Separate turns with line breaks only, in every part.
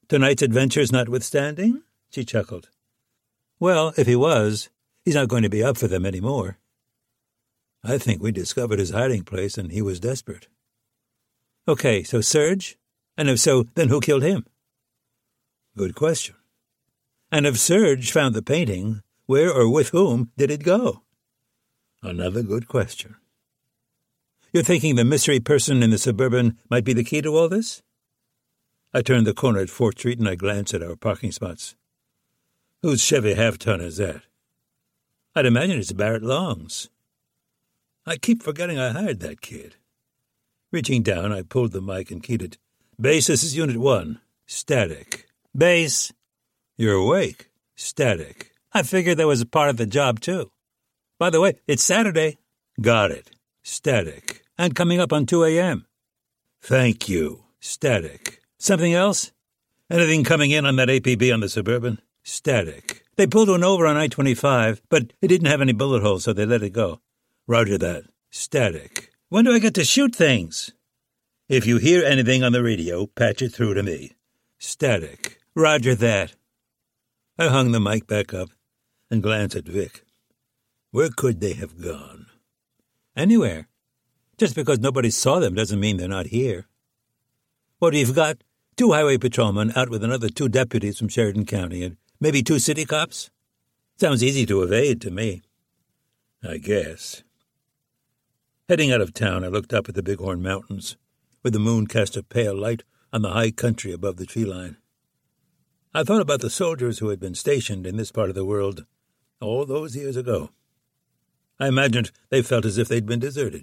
Tonight's adventures notwithstanding? She chuckled. Well, if he was, he's not going to be up for them any more. I think we discovered his hiding place and he was desperate. Okay, so Serge? And if so, then who killed him? Good question. And if Serge found the painting, where or with whom did it go? Another good question. You're thinking the mystery person in the Suburban might be the key to all this? I turned the corner at 4th Street and I glanced at our parking spots. Whose Chevy half-ton is that? I'd imagine it's Barrett Long's. I keep forgetting I hired that kid. Reaching down, I pulled the mic and keyed it. Base, this is Unit 1. Static. Base. You're awake. Static. I figured that was a part of the job, too. By the way, it's Saturday. Got it. Static. And coming up on 2 a.m. Thank you. Static. Something else? Anything coming in on that APB on the Suburban? Static. They pulled one over on I-25, but it didn't have any bullet holes, so they let it go. Roger that. Static. When do I get to shoot things? If you hear anything on the radio, patch it through to me. Static. Roger that. I hung the mic back up and glanced at Vic. Where could they have gone? Anywhere. Just because nobody saw them doesn't mean they're not here. What we've got? 2 highway patrolmen out with another 2 deputies from Sheridan County and maybe 2 city cops? Sounds easy to evade to me. I guess. Heading out of town, I looked up at the Bighorn Mountains, where the moon cast a pale light on the high country above the tree line. I thought about the soldiers who had been stationed in this part of the world all those years ago. I imagined they felt as if they'd been deserted.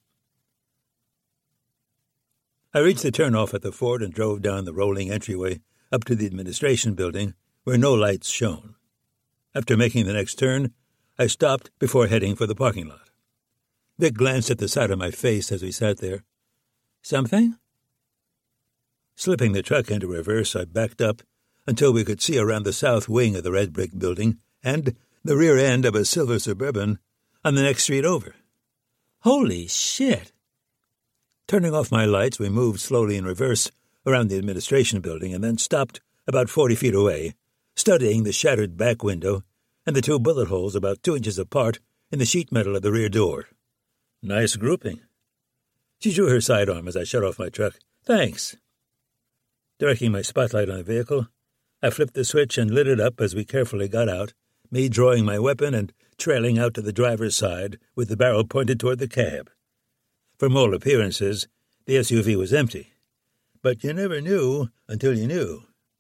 I reached the turnoff at the fort and drove down the rolling entryway up to the administration building, where no lights shone. After making the next turn, I stopped before heading for the parking lot. Vic glanced at the side of my face as we sat there. Something? Slipping the truck into reverse, I backed up until we could see around the south wing of the red brick building and the rear end of a silver Suburban on the next street over. Holy shit! Turning off my lights, we moved slowly in reverse around the administration building and then stopped about 40 feet away, studying the shattered back window and the 2 bullet holes about 2 inches apart in the sheet metal of the rear door. Nice grouping. She drew her sidearm as I shut off my truck. Thanks. Directing my spotlight on the vehicle, I flipped the switch and lit it up as we carefully got out, me drawing my weapon and trailing out to the driver's side with the barrel pointed toward the cab. From all appearances, the SUV was empty, but you never knew until you knew.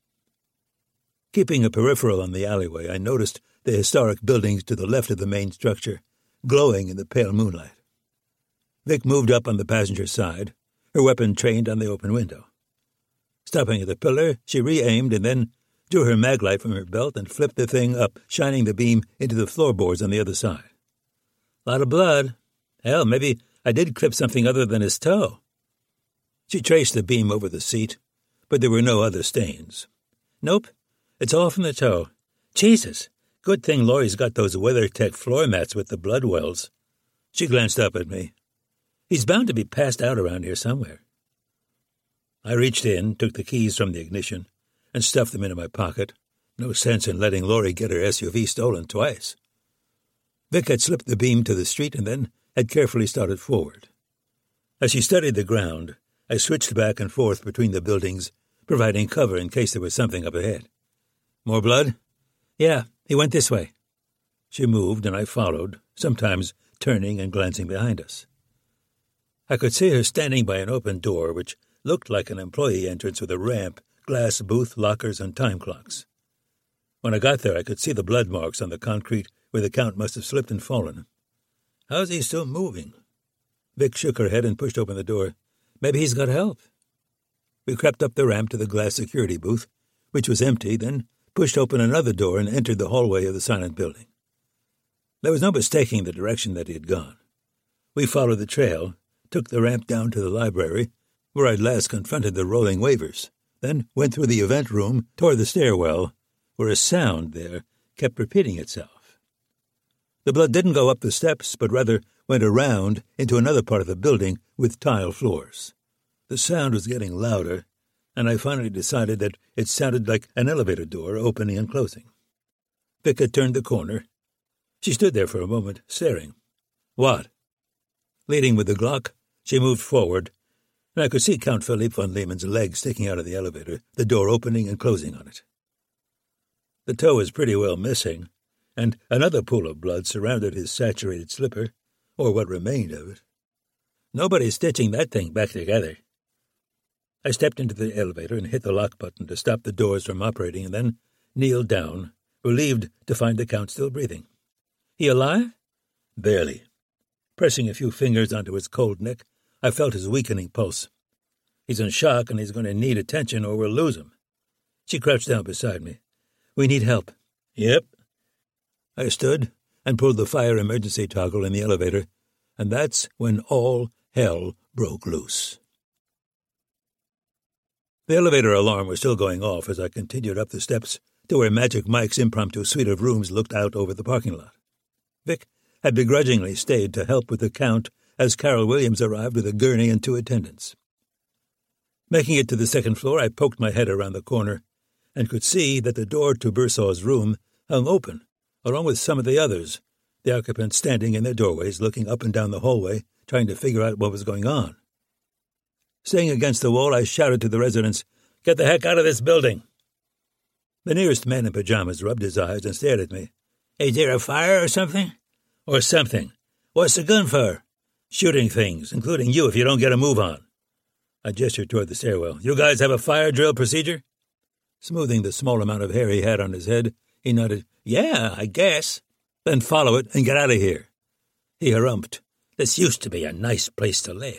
Keeping a peripheral on the alleyway, I noticed the historic buildings to the left of the main structure, glowing in the pale moonlight. Vic moved up on the passenger side, her weapon trained on the open window. Stopping at the pillar, she re-aimed and then drew her maglite from her belt and flipped the thing up, shining the beam into the floorboards on the other side. Lot of blood. Hell, maybe I did clip something other than his toe. She traced the beam over the seat, but there were no other stains. Nope, it's all from the toe. Jesus, good thing Laurie's got those WeatherTech floor mats with the blood wells. She glanced up at me. He's bound to be passed out around here somewhere. I reached in, took the keys from the ignition, and stuffed them into my pocket. No sense in letting Laurie get her SUV stolen twice. Vic had slipped the beam to the street and then had carefully started forward. As she studied the ground, I switched back and forth between the buildings, providing cover in case there was something up ahead. More blood? Yeah, he went this way. She moved, and I followed, sometimes turning and glancing behind us. I could see her standing by an open door, which looked like an employee entrance with a ramp, glass booth, lockers, and time clocks. When I got there, I could see the blood marks on the concrete where the Count must have slipped and fallen. How's he still moving? Vic shook her head and pushed open the door. Maybe he's got help. We crept up the ramp to the glass security booth, which was empty, then pushed open another door and entered the hallway of the silent building. There was no mistaking the direction that he had gone. We followed the trail, took the ramp down to the library, where I'd last confronted the rolling waivers, then went through the event room toward the stairwell, where a sound there kept repeating itself. The blood didn't go up the steps, but rather went around into another part of the building with tile floors. The sound was getting louder, and I finally decided that it sounded like an elevator door opening and closing. Vic had turned the corner. She stood there for a moment, staring. "What?" Leading with the Glock, she moved forward, and I could see Count Philippe von Lehmann's leg sticking out of the elevator, the door opening and closing on it. The toe was pretty well missing, and another pool of blood surrounded his saturated slipper, or what remained of it. Nobody's stitching that thing back together. I stepped into the elevator and hit the lock button to stop the doors from operating, and then kneeled down, relieved to find the Count still breathing. "He alive?" "Barely." Pressing a few fingers onto his cold neck, I felt his weakening pulse. "He's in shock, and he's going to need attention, or we'll lose him." She crouched down beside me. "We need help." "Yep." I stood and pulled the fire emergency toggle in the elevator, and that's when all hell broke loose. The elevator alarm was still going off as I continued up the steps to where Magic Mike's impromptu suite of rooms looked out over the parking lot. Vic had begrudgingly stayed to help with the Count as Carol Williams arrived with a gurney and 2 attendants. Making it to the second floor, I poked my head around the corner and could see that the door to Bursaw's room hung open, along with some of the others, the occupants standing in their doorways looking up and down the hallway, trying to figure out what was going on. Staying against the wall, I shouted to the residents, "Get the heck out of this building!" The nearest man in pajamas rubbed his eyes and stared at me. "Is there a fire or something?" "Or something. What's the gun for?" "Shooting things, including you if you don't get a move on." I gestured toward the stairwell. "You guys have a fire drill procedure?" Smoothing the small amount of hair he had on his head, he nodded. "Yeah, I guess." "Then follow it and get out of here." He harumphed. "This used to be a nice place to live."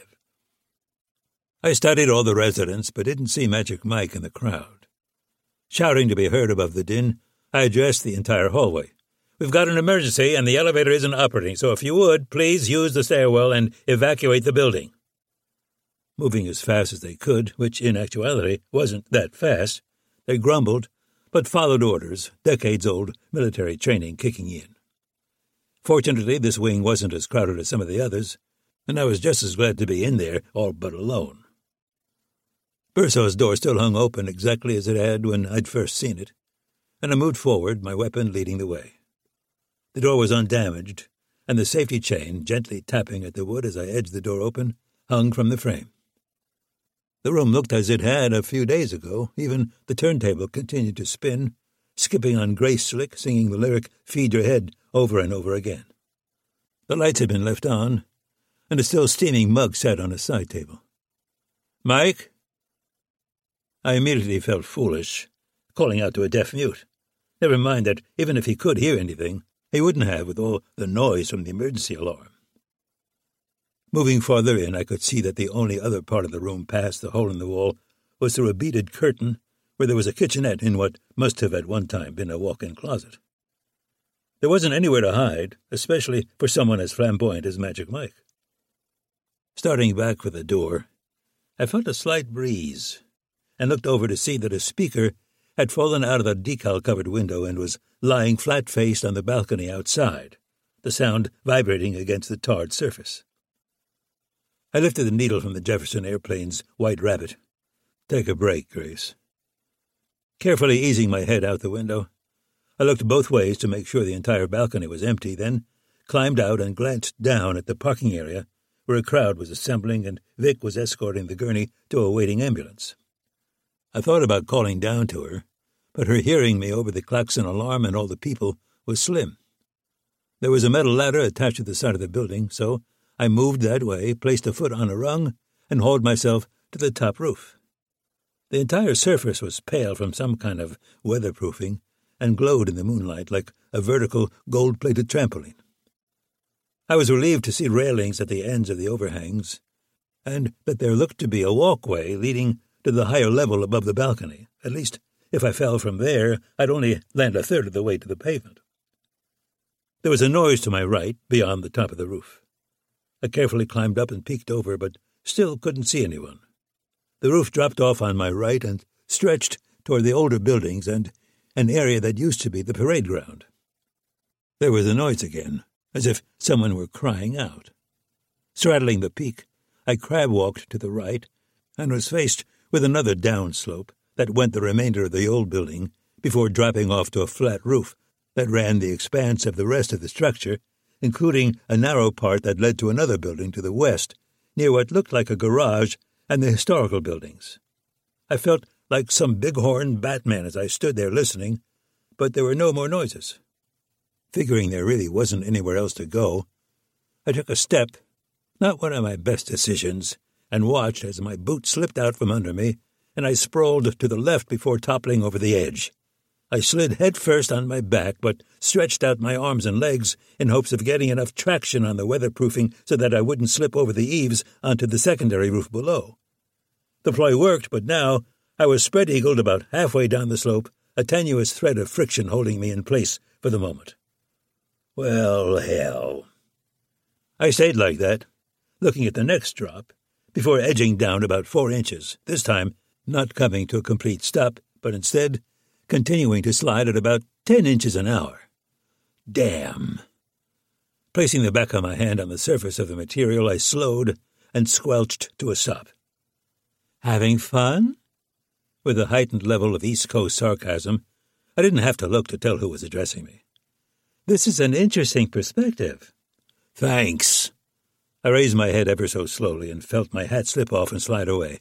I studied all the residents, but didn't see Magic Mike in the crowd. Shouting to be heard above the din, I addressed the entire hallway. "We've got an emergency, and the elevator isn't operating, so if you would, please use the stairwell and evacuate the building." Moving as fast as they could, which in actuality wasn't that fast, they grumbled, but followed orders, decades-old military training kicking in. Fortunately, this wing wasn't as crowded as some of the others, and I was just as glad to be in there, all but alone. Bursaw's door still hung open exactly as it had when I'd first seen it, and I moved forward, my weapon leading the way. The door was undamaged, and the safety chain, gently tapping at the wood as I edged the door open, hung from the frame. The room looked as it had a few days ago. Even the turntable continued to spin, skipping on Grace Slick, singing the lyric "Feed Your Head" over and over again. The lights had been left on, and a still steaming mug sat on a side table. "Mike?" I immediately felt foolish, calling out to a deaf mute. Never mind that even if he could hear anything, he wouldn't have with all the noise from the emergency alarm. Moving farther in, I could see that the only other part of the room past the hole in the wall was through a beaded curtain where there was a kitchenette in what must have at one time been a walk-in closet. There wasn't anywhere to hide, especially for someone as flamboyant as Magic Mike. Starting back for the door, I felt a slight breeze and looked over to see that a speaker had fallen out of the decal-covered window and was lying flat-faced on the balcony outside, the sound vibrating against the tarred surface. I lifted the needle from the Jefferson Airplane's White Rabbit. "Take a break, Grace." Carefully easing my head out the window, I looked both ways to make sure the entire balcony was empty, then climbed out and glanced down at the parking area where a crowd was assembling and Vic was escorting the gurney to a waiting ambulance. I thought about calling down to her, but her hearing me over the klaxon alarm and all the people was slim. There was a metal ladder attached to the side of the building, so I moved that way, placed a foot on a rung, and hauled myself to the top roof. The entire surface was pale from some kind of weatherproofing and glowed in the moonlight like a vertical gold-plated trampoline. I was relieved to see railings at the ends of the overhangs, and that there looked to be a walkway leading to the higher level above the balcony. At least, if I fell from there, I'd only land a third of the way to the pavement. There was a noise to my right, beyond the top of the roof. I carefully climbed up and peeked over, but still couldn't see anyone. The roof dropped off on my right and stretched toward the older buildings and an area that used to be the parade ground. There was a noise again, as if someone were crying out. Straddling the peak, I crab-walked to the right and was faced with another downslope that went the remainder of the old building before dropping off to a flat roof that ran the expanse of the rest of the structure, including a narrow part that led to another building to the west, near what looked like a garage and the historical buildings. I felt like some bighorn Batman as I stood there listening, but there were no more noises. Figuring there really wasn't anywhere else to go, I took a step, not one of my best decisions, and watched as my boot slipped out from under me, and I sprawled to the left before toppling over the edge. I slid headfirst on my back, but stretched out my arms and legs in hopes of getting enough traction on the weatherproofing so that I wouldn't slip over the eaves onto the secondary roof below. The ploy worked, but now I was spread-eagled about halfway down the slope, a tenuous thread of friction holding me in place for the moment. Well, hell. I stayed like that, looking at the next drop, before edging down about 4 inches, this time not coming to a complete stop, but instead continuing to slide at about 10 inches an hour. Damn. Placing the back of my hand on the surface of the material, I slowed and squelched to a stop. Having fun? With a heightened level of East Coast sarcasm, I didn't have to look to tell who was addressing me. This is an interesting perspective. Thanks. I raised my head ever so slowly and felt my hat slip off and slide away.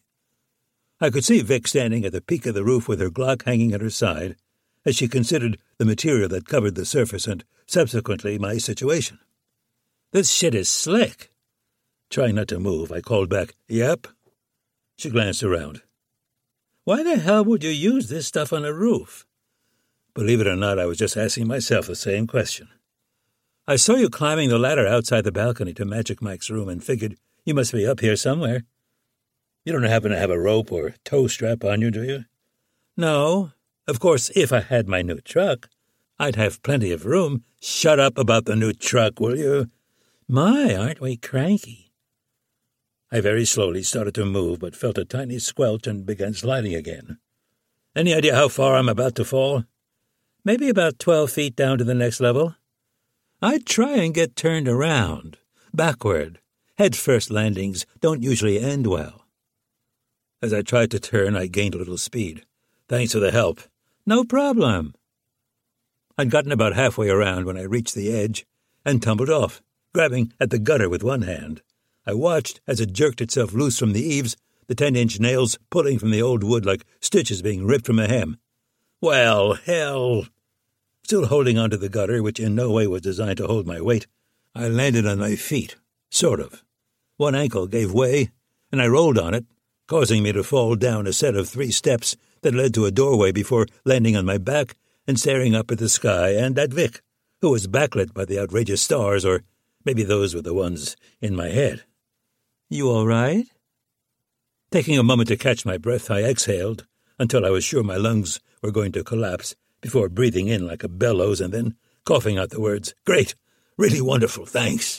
I could see Vic standing at the peak of the roof with her Glock hanging at her side as she considered the material that covered the surface and, subsequently, my situation. This shit is slick. Trying not to move, I called back, Yep. She glanced around. Why the hell would you use this stuff on a roof? Believe it or not, I was just asking myself the same question. I saw you climbing the ladder outside the balcony to Magic Mike's room and figured you must be up here somewhere. You don't happen to have a rope or tow strap on you, do you? No. Of course, if I had my new truck, I'd have plenty of room. Shut up about the new truck, will you? My, aren't we cranky? I very slowly started to move, but felt a tiny squelch and began sliding again. Any idea how far I'm about to fall? Maybe about 12 feet down to the next level. I'd try and get turned around, backward. Head-first landings don't usually end well. As I tried to turn, I gained a little speed. Thanks for the help. No problem. I'd gotten about halfway around when I reached the edge and tumbled off, grabbing at the gutter with one hand. I watched as it jerked itself loose from the eaves, the 10-inch nails pulling from the old wood like stitches being ripped from a hem. Well, hell! Still holding onto the gutter, which in no way was designed to hold my weight, I landed on my feet, sort of. One ankle gave way, and I rolled on it, causing me to fall down a set of 3 steps that led to a doorway before landing on my back and staring up at the sky and at Vic, who was backlit by the outrageous stars, or maybe those were the ones in my head. You all right? Taking a moment to catch my breath, I exhaled until I was sure my lungs were going to collapse before breathing in like a bellows and then coughing out the words, Great! Really wonderful, thanks.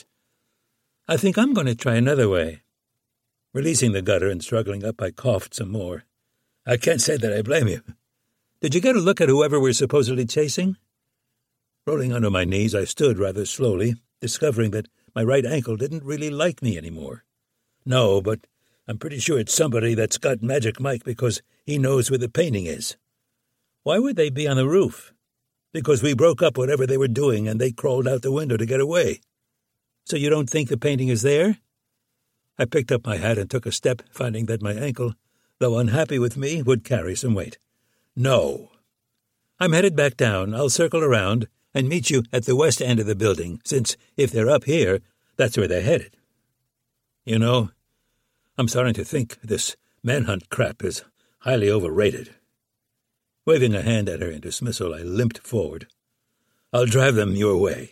I think I'm going to try another way. Releasing the gutter and struggling up, I coughed some more. I can't say that I blame you. Did you get a look at whoever we're supposedly chasing? Rolling onto my knees, I stood rather slowly, discovering that my right ankle didn't really like me anymore. No, but I'm pretty sure it's somebody that's got Magic Mike because he knows where the painting is. Why would they be on the roof? Because we broke up whatever they were doing and they crawled out the window to get away. So you don't think the painting is there? I picked up my hat and took a step, finding that my ankle, though unhappy with me, would carry some weight. No. I'm headed back down. I'll circle around and meet you at the west end of the building, since if they're up here, that's where they're headed. You know, I'm starting to think this manhunt crap is highly overrated. Waving a hand at her in dismissal, I limped forward. I'll drive them your way.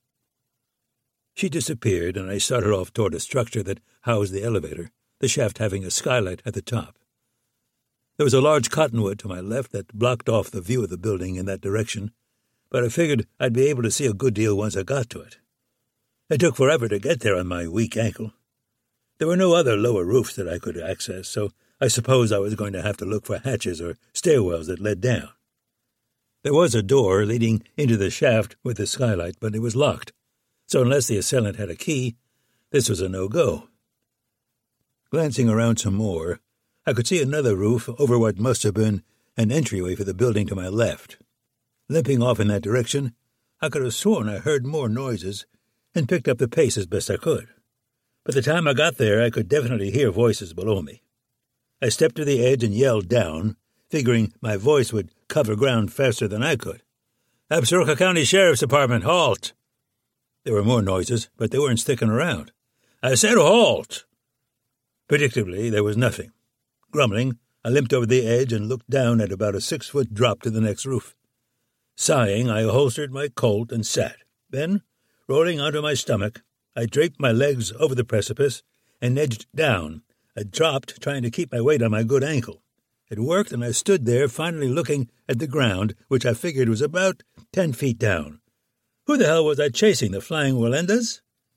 She disappeared, and I started off toward a structure that housed the elevator, the shaft having a skylight at the top. There was a large cottonwood to my left that blocked off the view of the building in that direction, but I figured I'd be able to see a good deal once I got to it. It took forever to get there on my weak ankle. There were no other lower roofs that I could access, so I suppose I was going to have to look for hatches or stairwells that led down. There was a door leading into the shaft with the skylight, but it was locked, so unless the assailant had a key, this was a no-go. Glancing around some more, I could see another roof over what must have been an entryway for the building to my left. Limping off in that direction, I could have sworn I heard more noises and picked up the pace as best I could. By the time I got there, I could definitely hear voices below me. I stepped to the edge and yelled down, figuring my voice would cover ground faster than I could. Absaroka County Sheriff's Department, halt! There were more noises, but they weren't sticking around. I said halt! Predictably, there was nothing. Grumbling, I limped over the edge and looked down at about a 6-foot drop to the next roof. Sighing, I holstered my Colt and sat. Then, rolling onto my stomach, I draped my legs over the precipice and edged down. I dropped, trying to keep my weight on my good ankle. It worked, and I stood there, finally looking at the ground, which I figured was about 10 feet down. Who the hell was I chasing, the flying Walendas?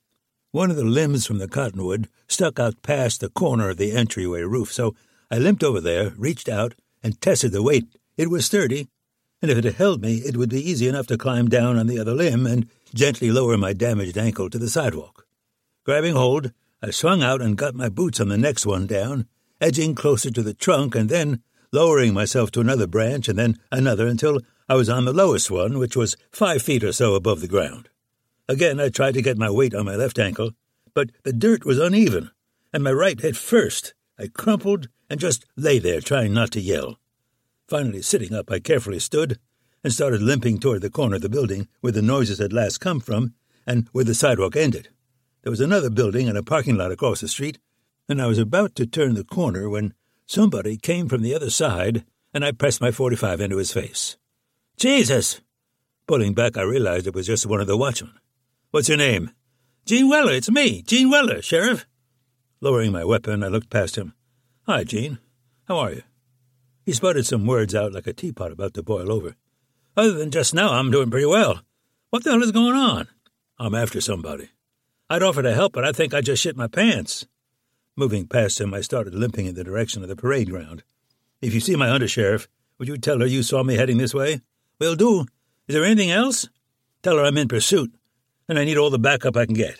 One of the limbs from the cottonwood stuck out past the corner of the entryway roof, so I limped over there, reached out, and tested the weight. It was sturdy, and if it had held me, it would be easy enough to climb down on the other limb and gently lower my damaged ankle to the sidewalk. Grabbing hold, I swung out and got my boots on the next one down, edging closer to the trunk and then lowering myself to another branch and then another until I was on the lowest one, which was 5 feet or so above the ground. Again, I tried to get my weight on my left ankle, but the dirt was uneven, and my right head first. I crumpled and just lay there, trying not to yell. Finally, sitting up, I carefully stood and started limping toward the corner of the building where the noises had last come from and where the sidewalk ended. There was another building and a parking lot across the street, and I was about to turn the corner when somebody came from the other side, and I pressed my .45 into his face. Jesus! Pulling back, I realized it was just one of the watchmen. What's your name? Gene Weller, it's me, Gene Weller, Sheriff. Lowering my weapon, I looked past him. Hi, Gene. How are you? He sputtered some words out like a teapot about to boil over. Other than just now, I'm doing pretty well. What the hell is going on? I'm after somebody. I'd offer to help, but I think I just shit my pants. Moving past him, I started limping in the direction of the parade ground. If you see my undersheriff, would you tell her you saw me heading this way? Will do. Is there anything else? Tell her I'm in pursuit, and I need all the backup I can get.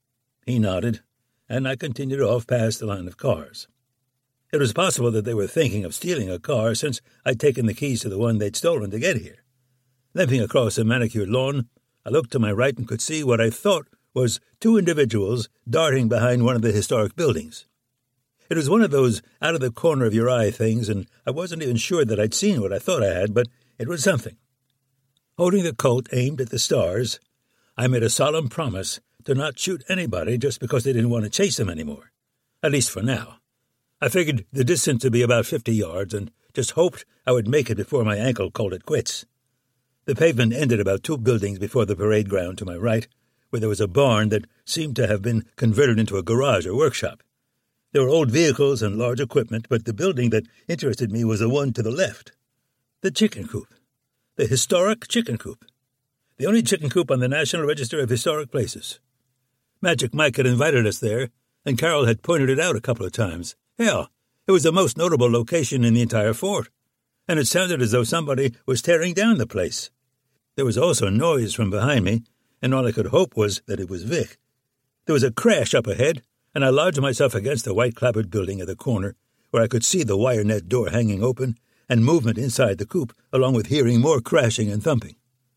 He nodded, and I continued off past the line of cars. It was possible that they were thinking of stealing a car since I'd taken the keys to the one they'd stolen to get here. Limping across a manicured lawn, I looked to my right and could see what I thought was 2 individuals darting behind one of the historic buildings. It was one of those out-of-the-corner-of-your-eye things, and I wasn't even sure that I'd seen what I thought I had, but it was something. Holding the Colt aimed at the stars, I made a solemn promise to not shoot anybody just because they didn't want to chase them anymore, at least for now. I figured the distance would be about 50 yards and just hoped I would make it before my ankle called it quits. The pavement ended about 2 buildings before the parade ground to my right, where there was a barn that seemed to have been converted into a garage or workshop. There were old vehicles and large equipment, but the building that interested me was the one to the left. The chicken coop. The historic chicken coop. The only chicken coop on the National Register of Historic Places. Magic Mike had invited us there, and Carol had pointed it out a couple of times. Hell, it was the most notable location in the entire fort, and it sounded as though somebody was tearing down the place. There was also noise from behind me, and all I could hope was that it was Vic. There was a crash up ahead, and I lodged myself against the white-clapboard building at the corner, where I could see the wire net door hanging open and movement inside the coop, along with hearing more crashing and thumping.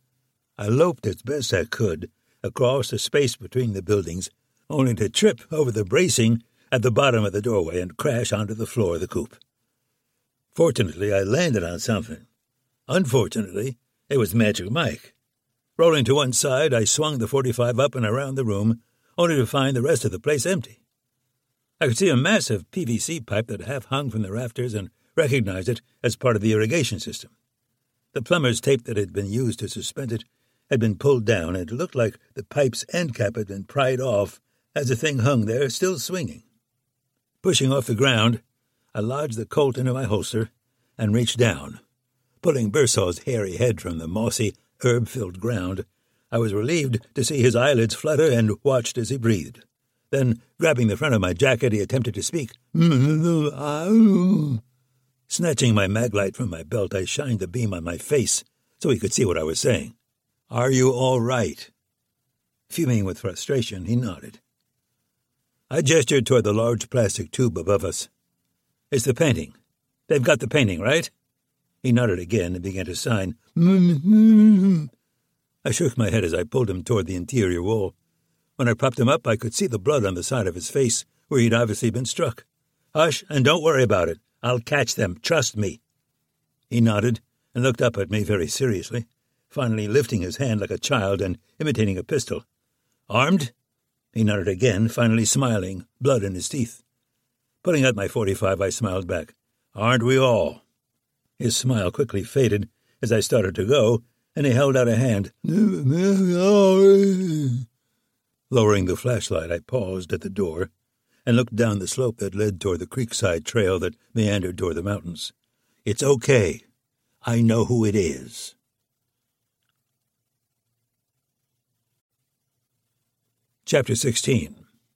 I loped as best I could across the space between the buildings, only to trip over the bracing at the bottom of the doorway and crash onto the floor of the coop. Fortunately, I landed on something. Unfortunately, it was Magic Mike. Rolling to one side, I swung the .45 up and around the room, only to find the rest of the place empty. I could see a massive PVC pipe that half hung from the rafters and recognized it as part of the irrigation system. The plumber's tape that had been used to suspend it had been pulled down, and it looked like the pipe's end cap had been pried off as the thing hung there, still swinging. Pushing off the ground, I lodged the Colt into my holster and reached down. Pulling Bursaw's hairy head from the mossy, herb-filled ground, I was relieved to see his eyelids flutter and watched as he breathed. Then, grabbing the front of my jacket, he attempted to speak. Snatching my maglite from my belt, I shined the beam on my face so he could see what I was saying. Are you all right? Fuming with frustration, he nodded. I gestured toward the large plastic tube above us. It's the painting. They've got the painting, right? He nodded again and began to sign. I shook my head as I pulled him toward the interior wall. When I propped him up, I could see the blood on the side of his face, where he'd obviously been struck. Hush, and don't worry about it. I'll catch them. Trust me. He nodded and looked up at me very seriously, finally lifting his hand like a child and imitating a pistol. Armed? He nodded again, finally smiling, blood in his teeth. Pulling out my .45, I smiled back. Aren't we all? His smile quickly faded as I started to go, and he held out a hand. Lowering the flashlight, I paused at the door and looked down the slope that led toward the creekside trail that meandered toward the mountains. It's okay. I know who it is. Chapter 16.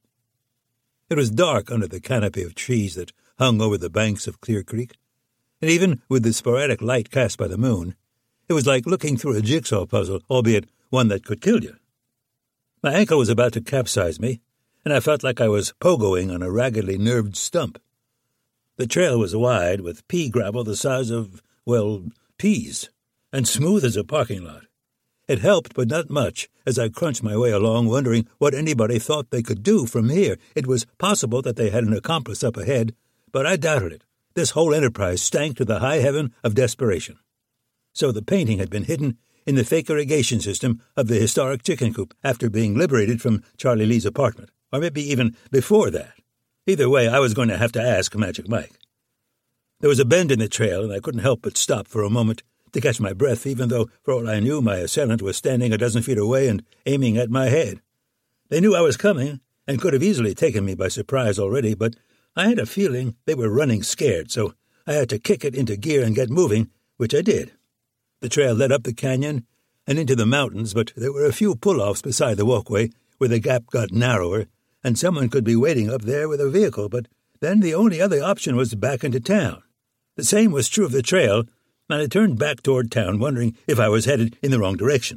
It was dark under the canopy of trees that hung over the banks of Clear Creek, and even with the sporadic light cast by the moon, it was like looking through a jigsaw puzzle, albeit one that could kill you. My ankle was about to capsize me, and I felt like I was pogoing on a raggedly nerved stump. The trail was wide, with pea gravel the size of, well, peas, and smooth as a parking lot. It helped, but not much, as I crunched my way along, wondering what anybody thought they could do from here. It was possible that they had an accomplice up ahead, but I doubted it. This whole enterprise stank to the high heaven of desperation. So the painting had been hidden in the fake irrigation system of the historic chicken coop after being liberated from Charlie Lee's apartment, or maybe even before that. Either way, I was going to have to ask Magic Mike. There was a bend in the trail, and I couldn't help but stop for a moment to catch my breath, even though, for all I knew, my assailant was standing a dozen feet away and aiming at my head. They knew I was coming, and could have easily taken me by surprise already, but I had a feeling they were running scared, so I had to kick it into gear and get moving, which I did. The trail led up the canyon and into the mountains, but there were a few pull-offs beside the walkway where the gap got narrower, and someone could be waiting up there with a vehicle, but then the only other option was back into town. The same was true of the trail, and I turned back toward town, wondering if I was headed in the wrong direction.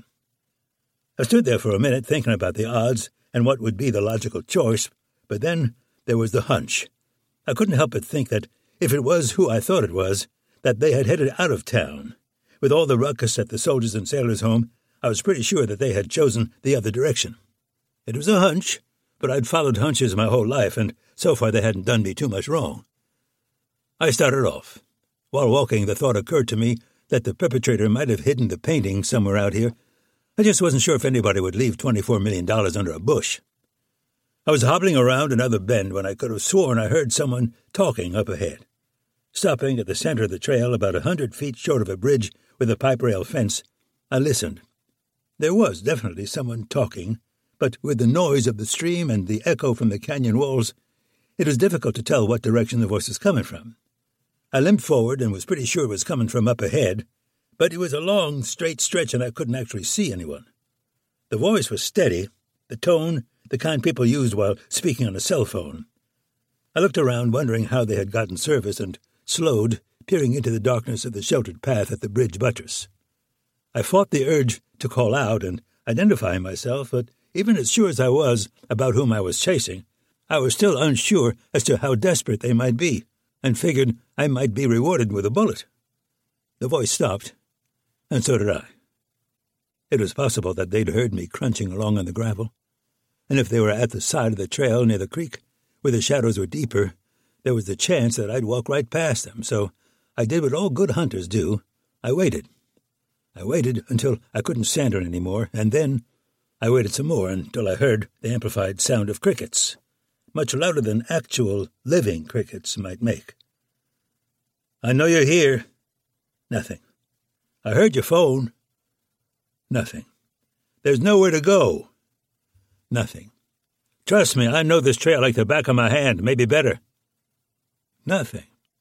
I stood there for a minute thinking about the odds and what would be the logical choice, but then there was the hunch. I couldn't help but think that if it was who I thought it was, that they had headed out of town. With all the ruckus at the Soldiers and Sailors' Home, I was pretty sure that they had chosen the other direction. It was a hunch, but I'd followed hunches my whole life, and so far they hadn't done me too much wrong. I started off. While walking, the thought occurred to me that the perpetrator might have hidden the painting somewhere out here. I just wasn't sure if anybody would leave $24 million under a bush. I was hobbling around another bend when I could have sworn I heard someone talking up ahead. Stopping at the center of the trail, about 100 feet short of a bridge with a pipe rail fence, I listened. There was definitely someone talking, but with the noise of the stream and the echo from the canyon walls, it was difficult to tell what direction the voice was coming from. I limped forward and was pretty sure it was coming from up ahead, but it was a long, straight stretch and I couldn't actually see anyone. The voice was steady, the tone, the kind people used while speaking on a cell phone. I looked around, wondering how they had gotten service, and slowed, peering into the darkness of the sheltered path at the bridge buttress. I fought the urge to call out and identify myself, but even as sure as I was about whom I was chasing, I was still unsure as to how desperate they might be, and figured I might be rewarded with a bullet. The voice stopped, and so did I. It was possible that they'd heard me crunching along on the gravel, and if they were at the side of the trail near the creek, where the shadows were deeper, there was the chance that I'd walk right past them, so I did what all good hunters do. I waited. I waited until I couldn't stand it any more, and then I waited some more until I heard the amplified sound of crickets, much louder than actual living crickets might make. I know you're here. Nothing. I heard your phone. Nothing. There's nowhere to go. Nothing. Trust me, I know this trail like the back of my hand, maybe better. Nothing.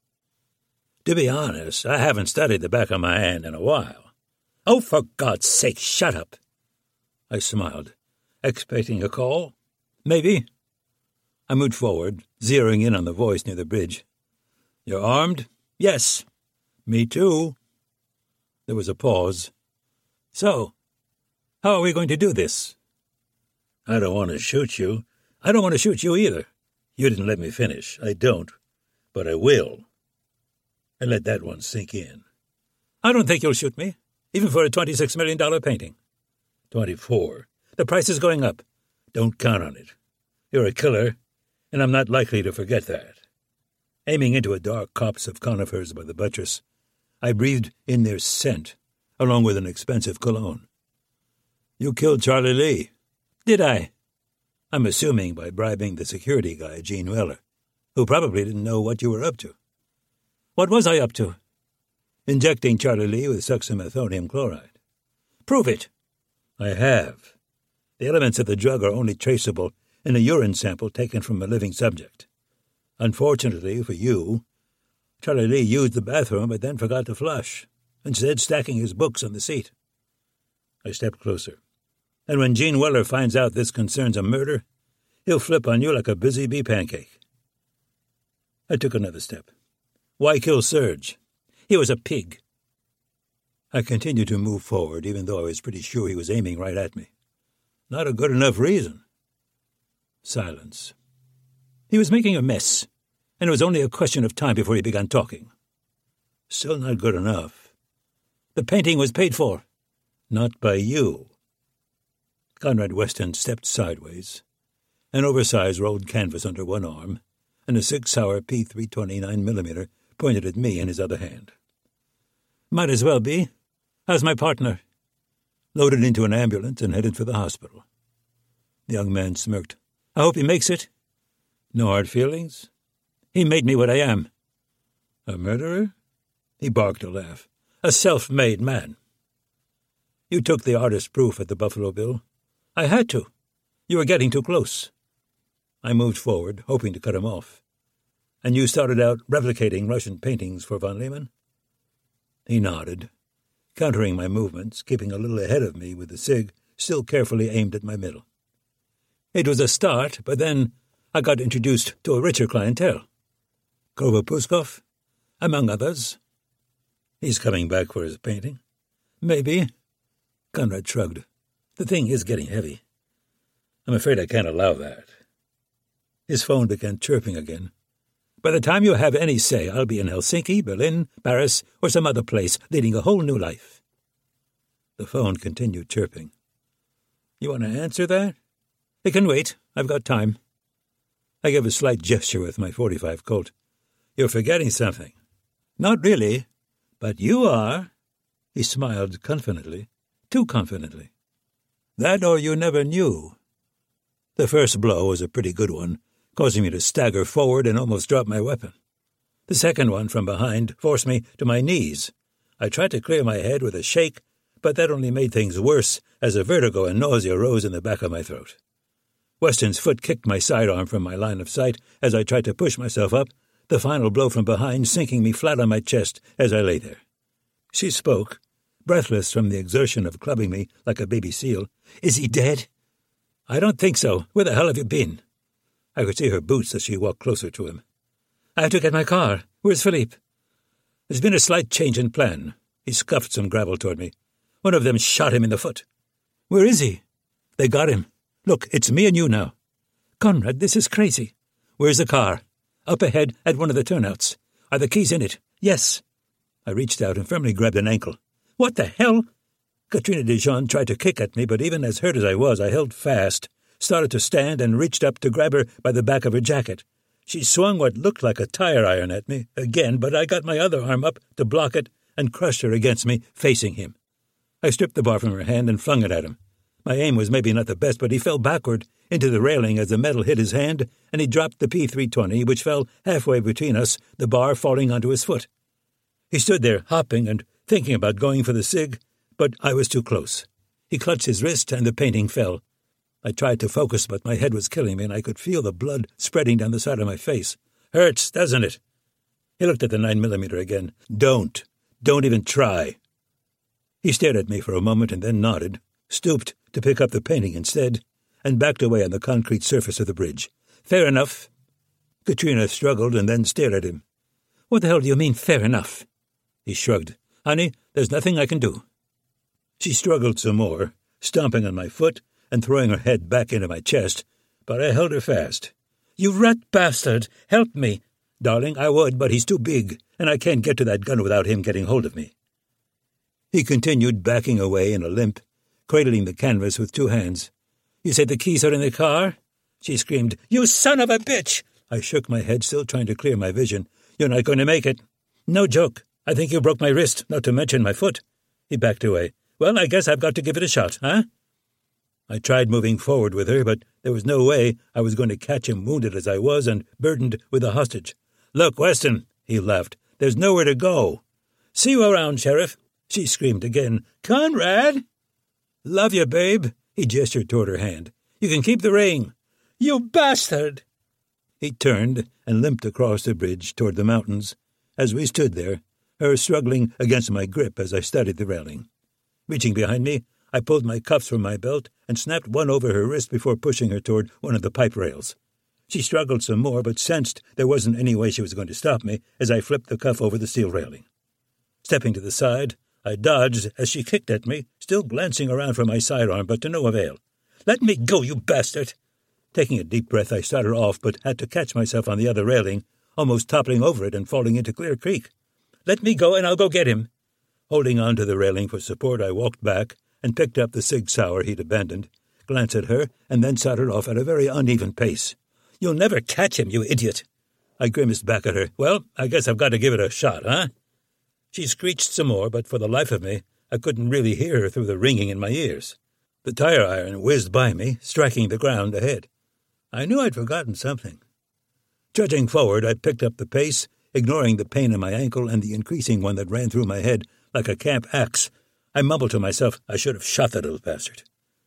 To be honest, I haven't studied the back of my hand in a while. Oh, for God's sake, shut up. I smiled, expecting a call. Maybe. I moved forward, zeroing in on the voice near the bridge. You're armed? Yes. Me too. There was a pause. So, how are we going to do this? I don't want to shoot you. I don't want to shoot you either. You didn't let me finish. I don't. but I will. And let that one sink in.
I don't think you'll shoot me, even for a $26 million painting.
24.
The price is going up.
Don't count on it. You're a killer, and I'm not likely to forget that. Aiming into a dark copse of conifers by the buttress, I breathed in their scent, along with an expensive cologne. You killed Charlie Lee.
Did I?
I'm assuming by bribing the security guy, Gene Weller, who probably didn't know what you were up to.
What was I up to?
Injecting Charlie Lee with succinylmethonium chloride.
Prove it.
I have. The elements of the drug are only traceable in a urine sample taken from a living subject. Unfortunately for you, Charlie Lee used the bathroom but then forgot to flush, instead stacking his books on the seat. I stepped closer. And when Gene Weller finds out this concerns a murder, he'll flip on you like a busy bee pancake. I took another step. Why kill Serge?
He was a pig.
I continued to move forward, even though I was pretty sure he was aiming right at me. Not a good enough reason. Silence.
He was making a mess, and it was only a question of time before he began talking.
Still not good enough.
The painting was paid for.
Not by you. Conrad Weston stepped sideways, an oversized rolled canvas under one arm, and a 6-hour P329mm pointed at me in his other hand.
Might as well be. How's my partner?
Loaded into an ambulance and headed for the hospital. The young man smirked.
I hope he makes it.
No hard feelings?
He made me what I am.
A murderer? He barked a laugh.
A self-made man.
You took the artist proof at the Buffalo Bill?
I had to. You were getting too close.
I moved forward, hoping to cut him off. And you started out replicating Russian paintings for von Lehmann? He nodded, countering my movements, keeping a little ahead of me with the SIG still carefully aimed at my middle.
It was a start, but then I got introduced to a richer clientele.
Koropuskov?
Among others.
He's coming back for his painting?
Maybe.
Conrad shrugged. The thing is getting heavy. I'm afraid I can't allow that. His phone began chirping again.
By the time you have any say, I'll be in Helsinki, Berlin, Paris, or some other place, leading a whole new life.
The phone continued chirping.
You want to answer that? It can wait. I've got time.
I gave a slight gesture with my .45 Colt. You're forgetting something.
Not really,
but you are. He smiled confidently, too confidently.
That or you never knew.
The first blow was a pretty good one, causing me to stagger forward and almost drop my weapon. The second one from behind forced me to my knees. I tried to clear my head with a shake, but that only made things worse as a vertigo and nausea rose in the back of my throat. Weston's foot kicked my sidearm from my line of sight as I tried to push myself up, the final blow from behind sinking me flat on my chest as I lay there. She spoke, breathless from the exertion of clubbing me like a baby seal.
Is he dead?
I don't think so. Where the hell have you been? I could see her boots as she walked closer to him.
I have to get my car. Where's Philippe?
There's been a slight change in plan. He scuffed some gravel toward me. One of them shot him in the foot.
Where is he?
They got him. Look, it's me and you now.
Conrad, this is crazy.
Where's the car?
Up ahead at one of the turnouts. Are the keys in it?
Yes. I reached out and firmly grabbed an ankle.
What the hell?
Katrina Dijon tried to kick at me, but even as hurt as I was, I held fast, started to stand, and reached up to grab her by the back of her jacket. She swung what looked like a tire iron at me again, but I got my other arm up to block it and crushed her against me, facing him. I stripped the bar from her hand and flung it at him. My aim was maybe not the best, but he fell backward into the railing as the metal hit his hand, and he dropped the P320, which fell halfway between us, the bar falling onto his foot. He stood there, hopping and thinking about going for the SIG, but I was too close. He clutched his wrist, and the painting fell. I tried to focus, but my head was killing me, and I could feel the blood spreading down the side of my face. Hurts, doesn't it? He looked at the 9mm again. Don't even try. He stared at me for a moment and then nodded, stooped to pick up the painting instead, and backed away on the concrete surface of the bridge. Fair enough. Katrina struggled and then stared at him.
What the hell do you mean, fair enough?
He shrugged. Honey, there's nothing I can do. She struggled some more, stomping on my foot and throwing her head back into my chest, but I held her fast.
You rat bastard! Help me! Darling, I would, but he's too big, and I can't get to that gun without him getting hold of me." He continued backing away in a limp, cradling the canvas with 2 hands. "You said the keys are in the car?" She screamed. "You son of a bitch!" I shook my head, still trying to clear my vision. "You're not going to make it." "No joke. I think you broke my wrist, not to mention my foot." He backed away. "Well, I guess I've got to give it a shot, huh?" I tried moving forward with her, but there was no way I was going to catch him, wounded as I was and burdened with a hostage. "Look, Weston," he laughed, "there's nowhere to go." "See you around, Sheriff." She screamed again. "Conrad!" "Love you, babe." He gestured toward her hand. "You can keep the ring." "You bastard!" He turned and limped across the bridge toward the mountains. As we stood there, her struggling against my grip as I studied the railing. Reaching behind me, I pulled my cuffs from my belt and snapped one over her wrist before pushing her toward one of the pipe rails. She struggled some more, but sensed there wasn't any way she was going to stop me as I flipped the cuff over the steel railing. Stepping to the side, I dodged as she kicked at me, still glancing around for my sidearm, but to no avail. "Let me go, you bastard!" Taking a deep breath, I started off, but had to catch myself on the other railing, almost toppling over it and falling into Clear Creek. "Let me go, and I'll go get him." Holding on to the railing for support, I walked back and picked up the Sig Sauer he'd abandoned, glanced at her, and then started off at a very uneven pace. "You'll never catch him, you idiot." I grimaced back at her. "Well, I guess I've got to give it a shot, huh?" She screeched some more, but for the life of me, I couldn't really hear her through the ringing in my ears. The tire iron whizzed by me, striking the ground ahead. I knew I'd forgotten something. Trudging forward, I picked up the pace, ignoring the pain in my ankle and the increasing one that ran through my head like a camp axe. I mumbled to myself, I should have shot that little bastard.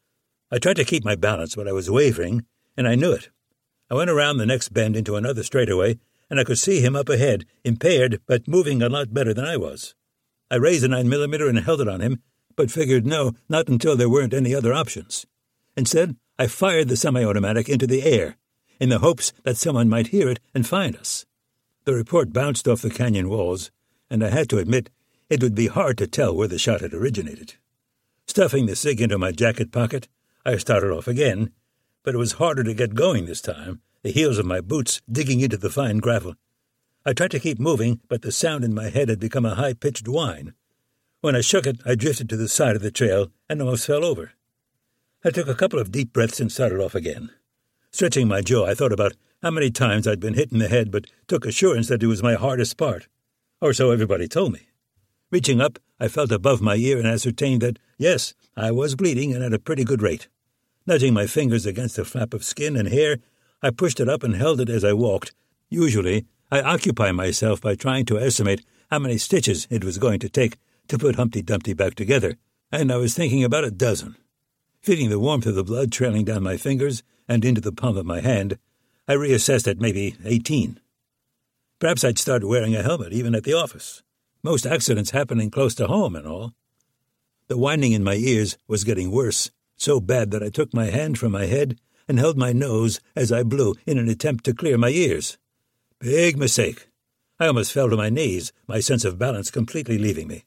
I tried to keep my balance, but I was wavering, and I knew it. I went around the next bend into another straightaway, and I could see him up ahead, impaired but moving a lot better than I was. I raised a 9mm and held it on him, but figured no, not until there weren't any other options. Instead, I fired the semi-automatic into the air, in the hopes that someone might hear it and find us. The report bounced off the canyon walls, and I had to admit it would be hard to tell where the shot had originated. Stuffing the Sig into my jacket pocket, I started off again, but it was harder to get going this time, the heels of my boots digging into the fine gravel. I tried to keep moving, but the sound in my head had become a high-pitched whine. When I shook it, I drifted to the side of the trail and almost fell over. I took a couple of deep breaths and started off again. Stretching my jaw, I thought about how many times I'd been hit in the head, but took assurance that it was my hardest part. Or so everybody told me. Reaching up, I felt above my ear and ascertained that, yes, I was bleeding and at a pretty good rate. Nudging my fingers against a flap of skin and hair, I pushed it up and held it as I walked. Usually, I occupy myself by trying to estimate how many stitches it was going to take to put Humpty Dumpty back together, and I was thinking about a dozen. Feeling the warmth of the blood trailing down my fingers and into the palm of my hand, I reassessed at maybe 18. Perhaps I'd start wearing a helmet even at the office. Most accidents happening close to home and all. The whining in my ears was getting worse, so bad that I took my hand from my head and held my nose as I blew in an attempt to clear my ears. Big mistake. I almost fell to my knees, my sense of balance completely leaving me.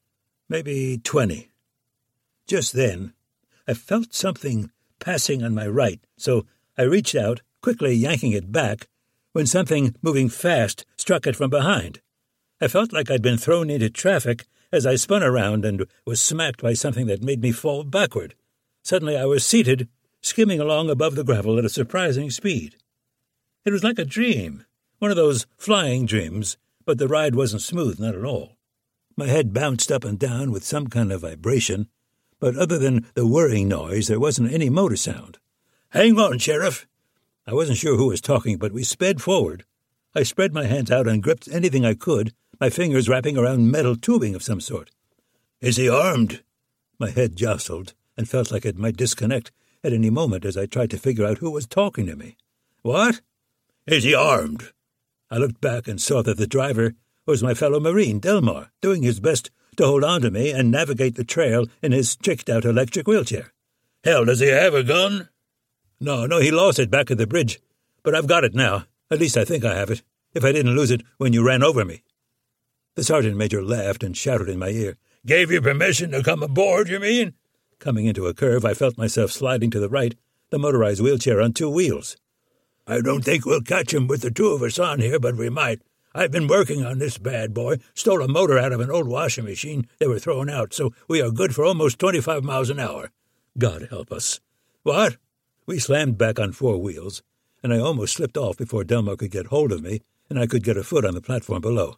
Maybe 20. Just then, I felt something passing on my right, so I reached out, quickly yanking it back, when something moving fast struck it from behind. I felt like I'd been thrown into traffic as I spun around and was smacked by something that made me fall backward. Suddenly I was seated, skimming along above the gravel at a surprising speed. It was like a dream, one of those flying dreams, but the ride wasn't smooth, not at all. My head bounced up and down with some kind of vibration, but other than the whirring noise, there wasn't any motor sound. "Hang on, Sheriff!" I wasn't sure who was talking, but we sped forward. I spread my hands out and gripped anything I could, my fingers wrapping around metal tubing of some sort. "Is he armed?" My head jostled and felt like it might disconnect at any moment as I tried to figure out who was talking to me. "What?" "Is he armed?" I looked back and saw that the driver was my fellow Marine, Delmar, doing his best to hold on to me and navigate the trail in his tricked-out electric wheelchair. "Hell, does he have a gun?" No, he lost it back at the bridge. But I've got it now. At least I think I have it, if I didn't lose it when you ran over me. The sergeant major laughed and shouted in my ear. "Gave you permission to come aboard, you mean?" Coming into a curve, I felt myself sliding to the right, the motorized wheelchair on 2 wheels.
I don't think we'll catch him with the two of us on here, but we might. I've been working on this bad boy, stole a motor out of an old washing machine they were throwing out, so we are good for almost 25 miles an hour. God help us. What? We slammed back on 4 wheels, and I almost slipped off before Delmar could get hold of me, and I could get a foot on the platform below.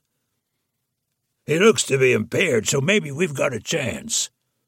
He looks to be impaired, so maybe we've got a chance.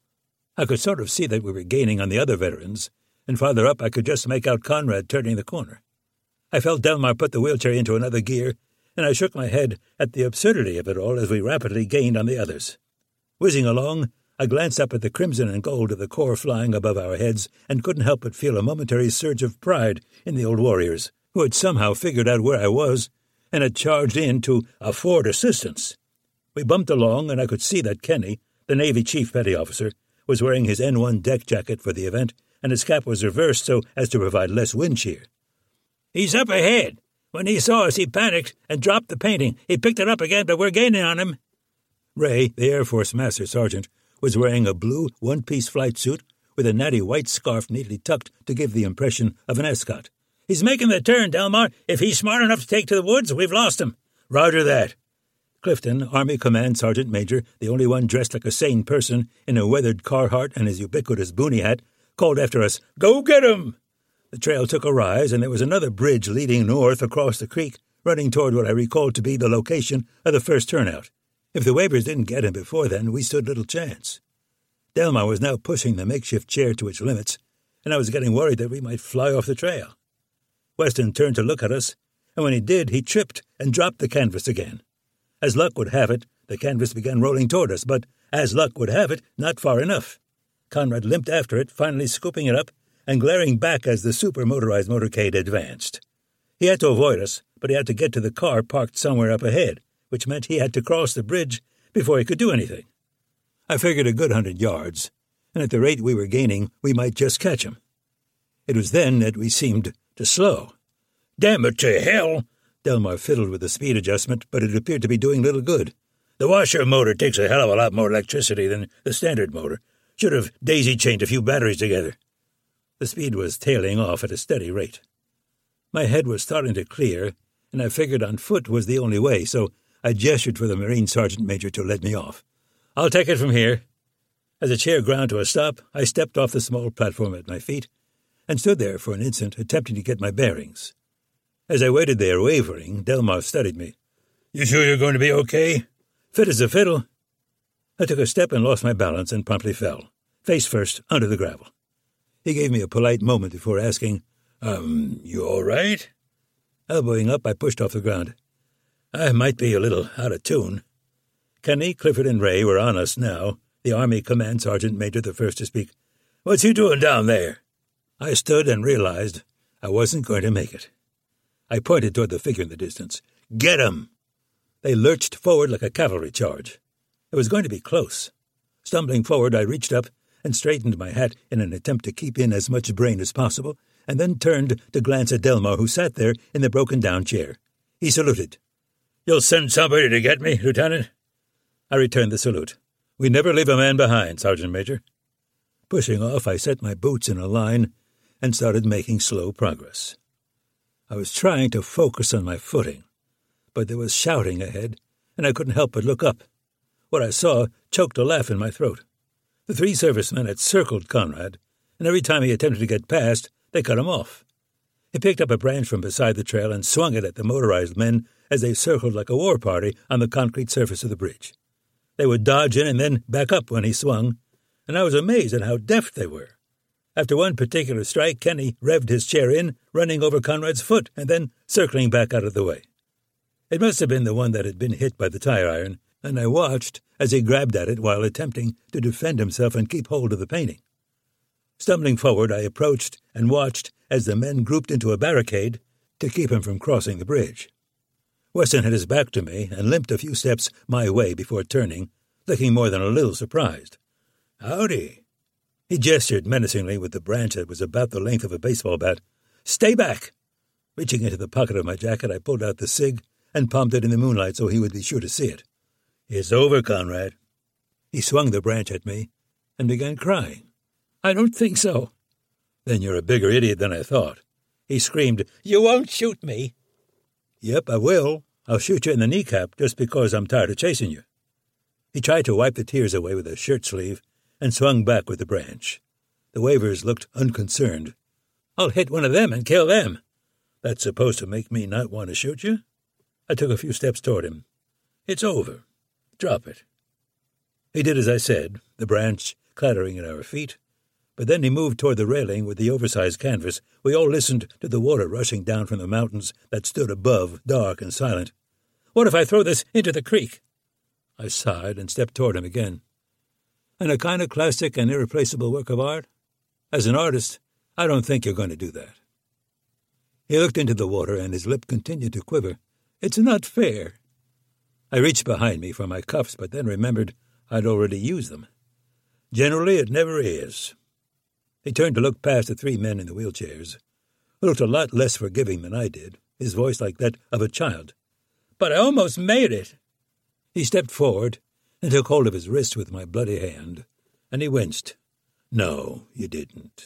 I could sort of see that we were gaining on the other veterans, and farther up I could just make out Conrad turning the corner. I felt Delmar put the wheelchair into another gear, and I shook my head at the absurdity of it all as we rapidly gained on the others. Whizzing along, I glanced up at the crimson and gold of the Corps flying above our heads and couldn't help but feel a momentary surge of pride in the old warriors, who had somehow figured out where I was and had charged in to afford assistance. We bumped along, and I could see that Kenny, the Navy Chief Petty Officer, was wearing his N1 deck jacket for the event, and his cap was reversed so as to provide less wind shear. He's up ahead. When he saw us, he panicked and dropped the painting. He picked it up again, but we're gaining on him. Ray, the Air Force Master Sergeant, was wearing a blue one-piece flight suit with a natty white scarf neatly tucked to give the impression of an ascot. He's making the turn, Delmar. If he's smart enough to take to the woods, we've lost him. Roger that. Clifton, Army Command Sergeant Major, the only one dressed like a sane person in a weathered Carhartt and his ubiquitous boonie hat, called after us, "Go get him!" The trail took a rise, and there was another bridge leading north across the creek, running toward what I recalled to be the location of the first turnout. If the Webers didn't get him before then, we stood little chance. Delmar was now pushing the makeshift chair to its limits, and I was getting worried that we might fly off the trail. Weston turned to look at us, and when he did, he tripped and dropped the canvas again. As luck would have it, the canvas began rolling toward us, but, as luck would have it, not far enough. Conrad limped after it, finally scooping it up and glaring back as the super-motorized motorcade advanced. He had to avoid us, but he had to get to the car parked somewhere up ahead, which meant he had to cross the bridge before he could do anything. I figured a good 100 yards, and at the rate we were gaining, we might just catch him. It was then that we seemed to slow. Damn it to hell! Delmar fiddled with the speed adjustment, but it appeared to be doing little good. The washer motor takes a hell of a lot more electricity than the standard motor. Should have daisy-chained a few batteries together. The speed was tailing off at a steady rate. My head was starting to clear, and I figured on foot was the only way, so I gestured for the Marine Sergeant Major to let me off. I'll take it from here. As the chair ground to a stop, I stepped off the small platform at my feet and stood there for an instant, attempting to get my bearings. As I waited there, wavering, Delmar studied me. You sure you're going to be okay? Fit as a fiddle. I took a step and lost my balance and promptly fell, face first, onto the gravel. He gave me a polite moment before asking, you all right? Elbowing up, I pushed off the ground. I might be a little out of tune. Kenny, Clifford, and Ray were on us now, the Army Command Sergeant Major the first to speak. What's you doing down there? I stood and realized I wasn't going to make it. I pointed toward the figure in the distance. Get 'em! They lurched forward like a cavalry charge. It was going to be close. Stumbling forward, I reached up and straightened my hat in an attempt to keep in as much brain as possible, and then turned to glance at Delmar, who sat there in the broken-down chair. He saluted. You'll send somebody to get me, Lieutenant? I returned the salute. We never leave a man behind, Sergeant Major. Pushing off, I set my boots in a line and started making slow progress. I was trying to focus on my footing, but there was shouting ahead, and I couldn't help but look up. What I saw choked a laugh in my throat. The 3 servicemen had circled Conrad, and every time he attempted to get past, they cut him off. He picked up a branch from beside the trail and swung it at the motorized men as they circled like a war party on the concrete surface of the bridge. They would dodge in and then back up when he swung, and I was amazed at how deft they were. After one particular strike, Kenny revved his chair in, running over Conrad's foot and then circling back out of the way. It must have been the one that had been hit by the tire iron, and I watched as he grabbed at it while attempting to defend himself and keep hold of the painting. Stumbling forward, I approached and watched as the men grouped into a barricade to keep him from crossing the bridge. Weston had his back to me and limped a few steps my way before turning, looking more than a little surprised. Howdy. He gestured menacingly with the branch that was about the length of a baseball bat. Stay back! Reaching into the pocket of my jacket, I pulled out the cig and palmed it in the moonlight so he would be sure to see it. It's over, Conrad. He swung the branch at me and began crying. I don't think so. Then you're a bigger idiot than I thought. He screamed, "You won't shoot me!" "Yep, I will. I'll shoot you in the kneecap just because I'm tired of chasing you." He tried to wipe the tears away with a shirt sleeve and swung back with the branch. The wavers looked unconcerned. "I'll hit one of them and kill them. That's supposed to make me not want to shoot you?" I took a few steps toward him. "It's over. Drop it." He did as I said, the branch clattering at our feet, but then he moved toward the railing with the oversized canvas. We all listened to the water rushing down from the mountains that stood above, dark and silent. "What if I throw this into the creek?" I sighed and stepped toward him again. "An iconoclastic and irreplaceable work of art? As an artist, I don't think you're going to do that." He looked into the water, and his lip continued to quiver. "It's not fair." I reached behind me for my cuffs, but then remembered I'd already used them. "Generally, it never is." He turned to look past the 3 men in the wheelchairs, who looked a lot less forgiving than I did, his voice like that of a child. "But I almost made it." He stepped forward and took hold of his wrist with my bloody hand, and he winced. "No, you didn't."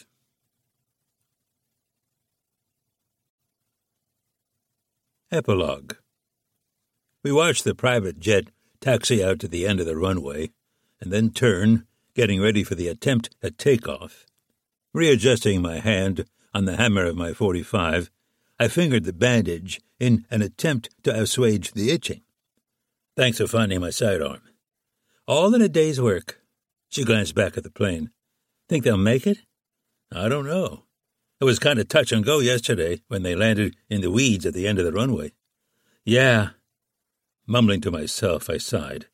Epilogue. We watched the private jet taxi out to the end of the runway, and then turn, getting ready for the attempt at takeoff. Readjusting my hand on the hammer of my .45, I fingered the bandage in an attempt to assuage the itching. "Thanks for finding my sidearm." "All in a day's work." She glanced back at the plane. "Think they'll make it?" "I don't know. It was kind of touch and go yesterday when they landed in the weeds at the end of the runway." "Yeah." Mumbling to myself, I sighed.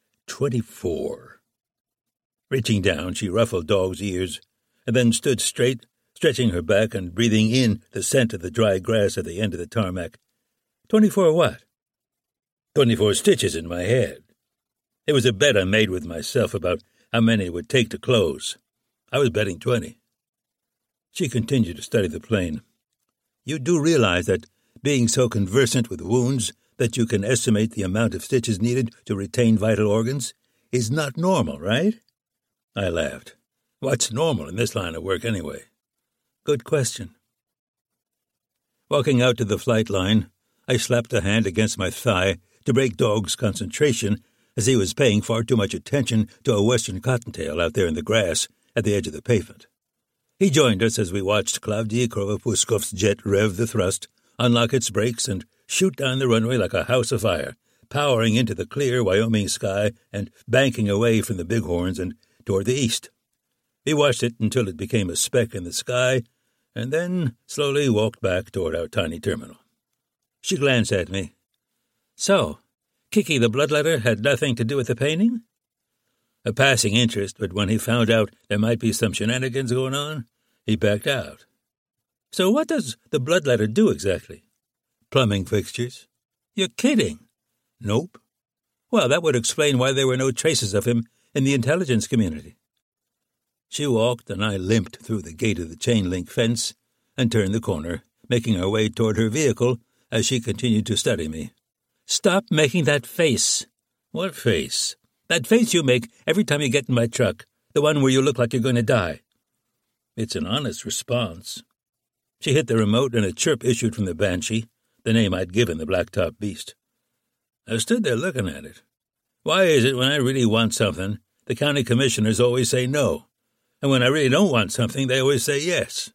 24. Reaching down, she ruffled Dog's ears, and then stood straight, stretching her back and breathing in the scent of the dry grass at the end of the tarmac. 24 what? 24 stitches in my head. It was a bet I made with myself about how many it would take to close. I was betting 20. She continued to study the plane. "You do realize that being so conversant with wounds that you can estimate the amount of stitches needed to retain vital organs is not normal, right?" I laughed. "What's normal in this line of work anyway?" "Good question." Walking out to the flight line, I slapped a hand against my thigh to break Dog's concentration as he was paying far too much attention to a western cottontail out there in the grass at the edge of the pavement. He joined us as we watched Claudia Krovopuskov's jet rev the thrust, unlock its brakes, and shoot down the runway like a house afire, powering into the clear Wyoming sky and banking away from the bighorns and toward the east. We watched it until it became a speck in the sky, and then slowly walked back toward our tiny terminal. She glanced at me. "So, Kiki the Bloodletter had nothing to do with the painting?" A passing interest, but when he found out there might be some shenanigans going on, he backed out. "So what does the Bloodletter do exactly?" "Plumbing fixtures." "You're kidding." "Nope." "Well, that would explain why there were no traces of him in the intelligence community." She walked, and I limped through the gate of the chain-link fence and turned the corner, making our way toward her vehicle as she continued to study me. "Stop making that face." "What face?" "That face you make every time you get in my truck, the one where you look like you're going to die." "It's an honest response." She hit the remote, and a chirp issued from the Banshee, the name I'd given the blacktop beast. I stood there looking at it. Why is it when I really want something, the county commissioners always say no, and when I really don't want something, they always say yes?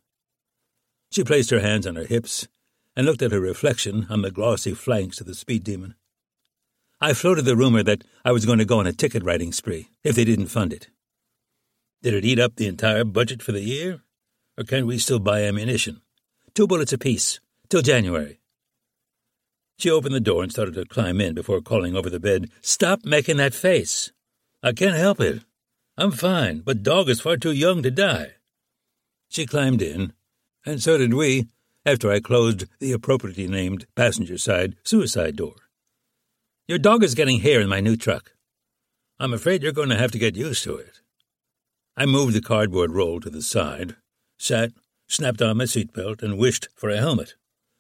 She placed her hands on her hips and looked at her reflection on the glossy flanks of the Speed Demon. I floated the rumor that I was going to go on a ticket-writing spree if they didn't fund it. Did it eat up the entire budget for the year? Or can we still buy ammunition? 2 bullets apiece, till January. She opened the door and started to climb in before calling over the bed, "Stop making that face." "I can't help it. I'm fine, but Dog is far too young to die." She climbed in, and so did we, after I closed the appropriately named passenger-side suicide door. "Your dog is getting hair in my new truck." "I'm afraid you're going to have to get used to it." I moved the cardboard roll to the side, sat, snapped on my seatbelt, and wished for a helmet.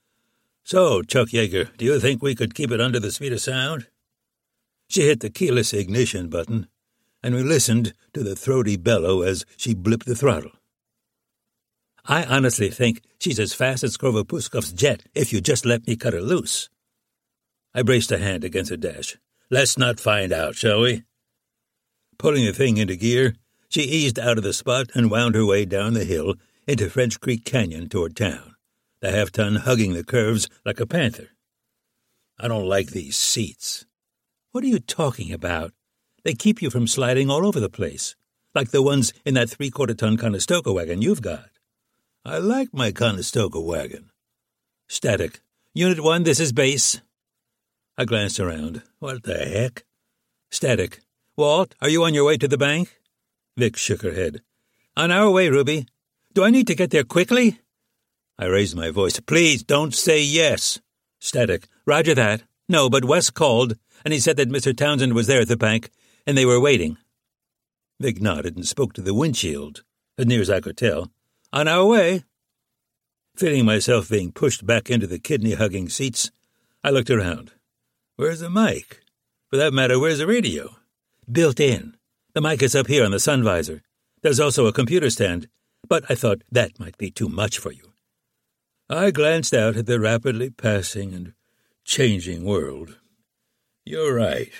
"So, Chuck Yeager, do you think we could keep it under the speed of sound?" She hit the keyless ignition button, and we listened to the throaty bellow as she blipped the throttle. I honestly think she's as fast as Grover Puskov's jet if you just let me cut her loose. I braced a hand against a dash. Let's not find out, shall we? Pulling the thing into gear, she eased out of the spot and wound her way down the hill into French Creek Canyon toward town, the half-ton hugging the curves like a panther. I don't like these seats. What are you talking about? They keep you from sliding all over the place, like the ones in that 3/4-ton Conestoga wagon you've got. I like my Conestoga wagon. Static. Unit 1, this is base. I glanced around. What the heck? Static. Walt, are you on your way to the bank? Vic shook her head. On our way, Ruby. Do I need to get there quickly? I raised my voice. Please don't say yes. Static. Roger that. No, but Wes called, and he said that Mr. Townsend was there at the bank, and they were waiting. Vic nodded and spoke to the windshield, as near as I could tell. On our way. Feeling myself being pushed back into the kidney-hugging seats, I looked around. Where's the mic? For that matter, where's the radio? Built in. The mic is up here on the sun visor. There's also a computer stand, but I thought that might be too much for you. I glanced out at the rapidly passing and changing world. You're right.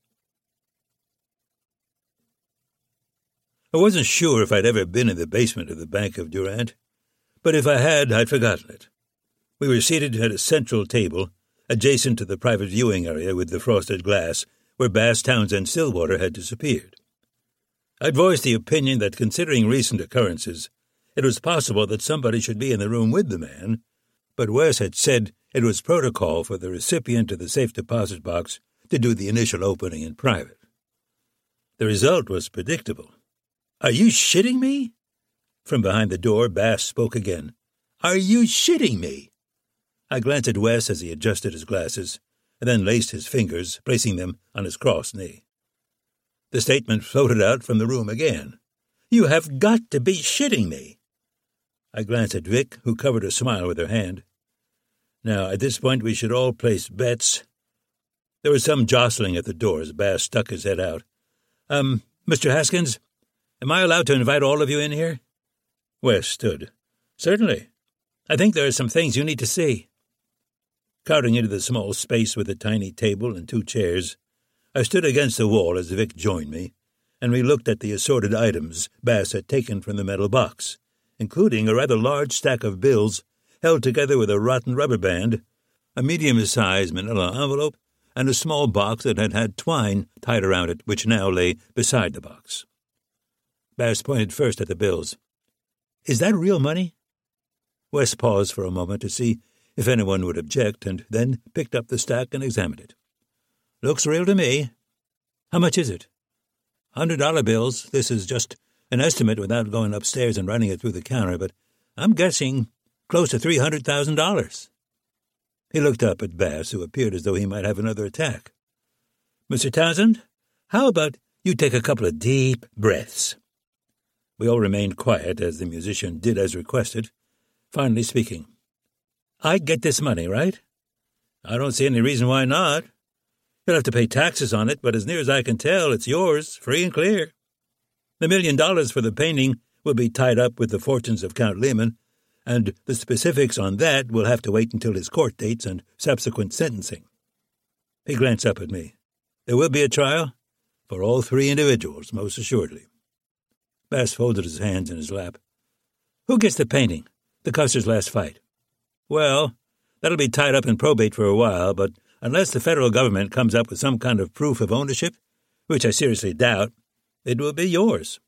I wasn't sure if I'd ever been in the basement of the Bank of Durant, but if I had, I'd forgotten it. We were seated at a central table, adjacent to the private viewing area with the frosted glass, where Bass, Townsend, and Stillwater had disappeared. I'd voiced the opinion that, considering recent occurrences, it was possible that somebody should be in the room with the man, but Wes had said it was protocol for the recipient of the safe deposit box to do the initial opening in private. The result was predictable. Are you shitting me? From behind the door, Bass spoke again. Are you shitting me? I glanced at Wes as he adjusted his glasses, and then laced his fingers, placing them on his crossed knee. The statement floated out from the room again. You have got to be shitting me. I glanced at Vic, who covered a smile with her hand. Now, at this point, we should all place bets. There was some jostling at the door as Bass stuck his head out. Mr. Haskins, am I allowed to invite all of you in here? Wes stood. Certainly. I think there are some things you need to see. Crowding into the small space with a tiny table and 2 chairs, I stood against the wall as Vic joined me, and we looked at the assorted items Bass had taken from the metal box, including a rather large stack of bills held together with a rotten rubber band, a medium-sized manila envelope, and a small box that had had twine tied around it, which now lay beside the box. Bass pointed first at the bills. Is that real money? Wes paused for a moment to see if anyone would object, and then picked up the stack and examined it. Looks real to me. How much is it? $100 bills. This is just an estimate without going upstairs and running it through the counter, but I'm guessing close to $300,000. He looked up at Bass, who appeared as though he might have another attack. Mr. Townsend, how about you take a couple of deep breaths? We all remained quiet as the musician did as requested, finally speaking. I get this money, right? I don't see any reason why not. You'll have to pay taxes on it, but as near as I can tell, it's yours, free and clear. The $1 million for the painting will be tied up with the fortunes of Count Lehman, and the specifics on that will have to wait until his court dates and subsequent sentencing. He glanced up at me. There will be a trial? For all 3 individuals, most assuredly. Bass folded his hands in his lap. Who gets the painting? The Custer's last fight. Well, that'll be tied up in probate for a while, but unless the federal government comes up with some kind of proof of ownership, which I seriously doubt, it will be yours.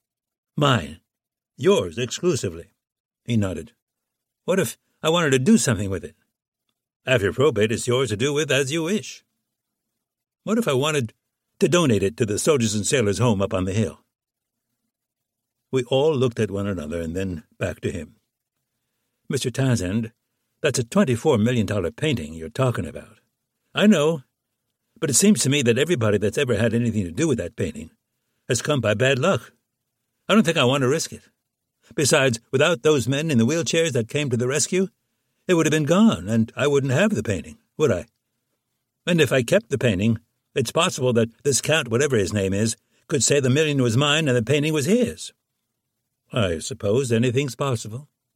Mine. Yours exclusively. He nodded. What if I wanted to do something with it? After probate, it's yours to do with as you wish. What if I wanted to donate it to the Soldiers and Sailors' Home up on the hill? We all looked at one another and then back to him. Mr. Townsend, that's a $24 million painting you're talking about. I know, but it seems to me that everybody that's ever had anything to do with that painting has come by bad luck. I don't think I want to risk it. Besides, without those men in the wheelchairs that came to the rescue, it would have been gone, and I wouldn't have the painting, would I? And if I kept the painting, it's possible that this Count, whatever his name is, could say the $1 million was mine and the painting was his. I suppose anything's possible.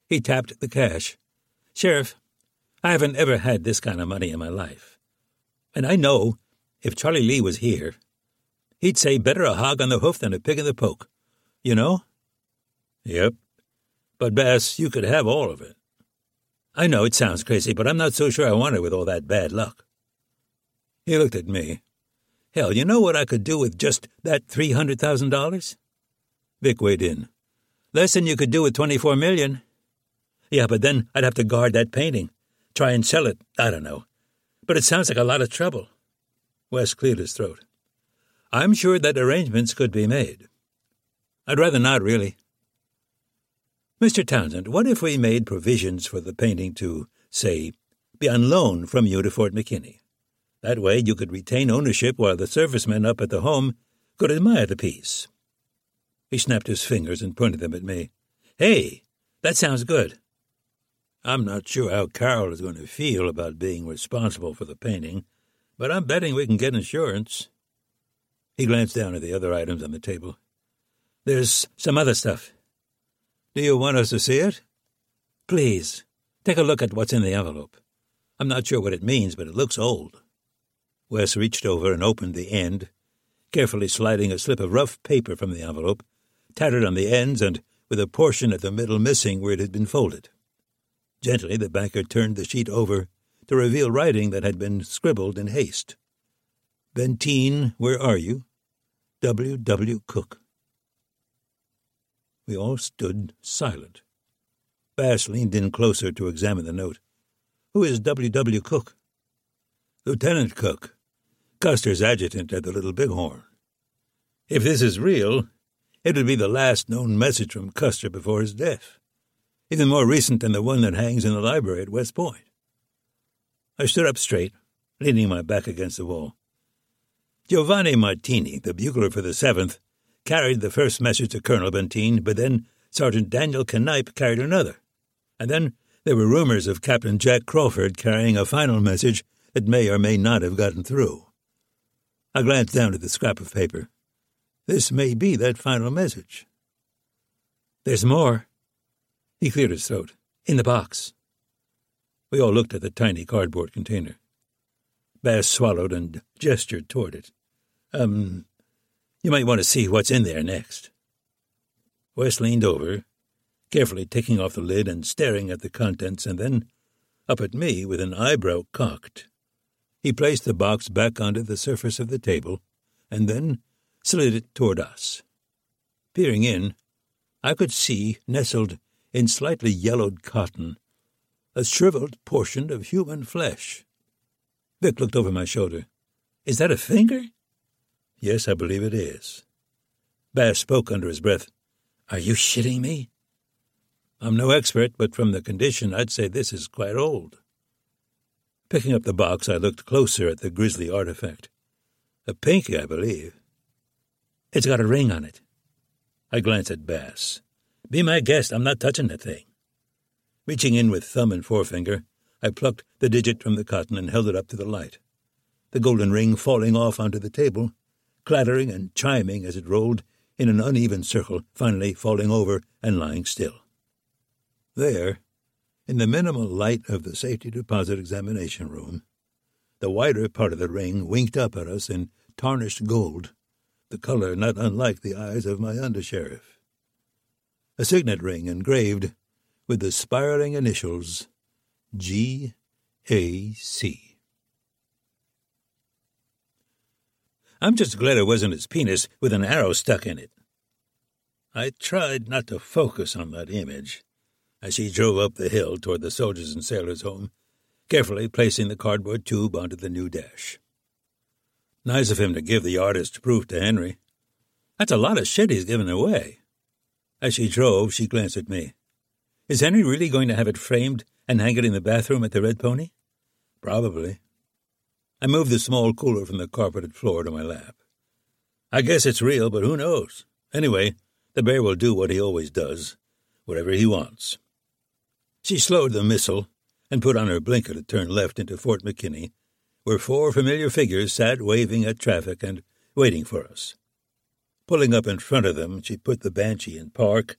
He tapped the cash. "Sheriff, I haven't ever had this kind of money in my life. And I know if Charlie Lee was here, he'd say better a hog on the hoof than a pig in the poke. You know?" "Yep. But, Bass, you could have all of it." "I know it sounds crazy, but I'm not so sure I want it with all that bad luck." He looked at me. "Hell, you know what I could do with just that $300,000? Vic weighed in. "Less than you could do with $24 million. "Yeah, but then I'd have to guard that painting. Try and sell it. I don't know. But it sounds like a lot of trouble." Wes cleared his throat. "I'm sure that arrangements could be made." "I'd rather not, really." "Mr. Townsend, what if we made provisions for the painting to, say, be on loan from you to Fort McKinney? That way you could retain ownership while the servicemen up at the home could admire the piece." He snapped his fingers and pointed them at me. "Hey, that sounds good." "I'm not sure how Carol is going to feel about being responsible for the painting, but I'm betting we can get insurance." He glanced down at the other items on the table. "There's some other stuff." "Do you want us to see it?" "Please, take a look at what's in the envelope. I'm not sure what it means, but it looks old." Wes reached over and opened the end, carefully sliding a slip of rough paper from the envelope, tattered on the ends and with a portion at the middle missing where it had been folded. Gently, the banker turned the sheet over to reveal writing that had been scribbled in haste. "Benteen, where are you? W. W. Cook." We all stood silent. Bass leaned in closer to examine the note. "Who is W. W. Cook?" "Lieutenant Cook, Custer's adjutant at the Little Bighorn. If this is real, it would be the last known message from Custer before his death, even more recent than the one that hangs in the library at West Point." I stood up straight, leaning my back against the wall. "Giovanni Martini, the bugler for the 7th, carried the first message to Colonel Benteen, but then Sergeant Daniel Knipe carried another. And then there were rumors of Captain Jack Crawford carrying a final message that may or may not have gotten through." I glanced down at the scrap of paper. "This may be that final message." "There's more." He cleared his throat. "In the box." We all looked at the tiny cardboard container. Bass swallowed and gestured toward it. You might want to see what's in there next." Wes leaned over, carefully taking off the lid and staring at the contents, and then up at me with an eyebrow cocked. He placed the box back onto the surface of the table, and then slid it toward us. Peering in, I could see, nestled in slightly yellowed cotton, a shriveled portion of human flesh. Vic looked over my shoulder. "Is that a finger?" "Yes, I believe it is." Bass spoke under his breath. "Are you shitting me?" "I'm no expert, but from the condition, I'd say this is quite old." Picking up the box, I looked closer at the grisly artifact. A pinky, I believe. "It's got a ring on it." I glanced at Bass. "Be my guest, I'm not touching that thing." Reaching in with thumb and forefinger, I plucked the digit from the cotton and held it up to the light. The golden ring falling off onto the table, clattering and chiming as it rolled in an uneven circle, finally falling over and lying still. There, in the minimal light of the safety deposit examination room, the wider part of the ring winked up at us in tarnished gold, the color not unlike the eyes of my undersheriff. A signet ring engraved with the spiraling initials G.A.C. "I'm just glad it wasn't his penis with an arrow stuck in it." I tried not to focus on that image as she drove up the hill toward the Soldiers and Sailors' Home, carefully placing the cardboard tube onto the new dash. Nice of him to give the artist proof to Henry. That's a lot of shit he's given away. As she drove, she glanced at me. "Is Henry really going to have it framed and hang it in the bathroom at the Red Pony?" "Probably." I moved the small cooler from the carpeted floor to my lap. "I guess it's real, but who knows? Anyway, the bear will do what he always does, whatever he wants." She slowed the missile and put on her blinker to turn left into Fort McKinney, where 4 familiar figures sat waving at traffic and waiting for us. Pulling up in front of them, she put the Banshee in park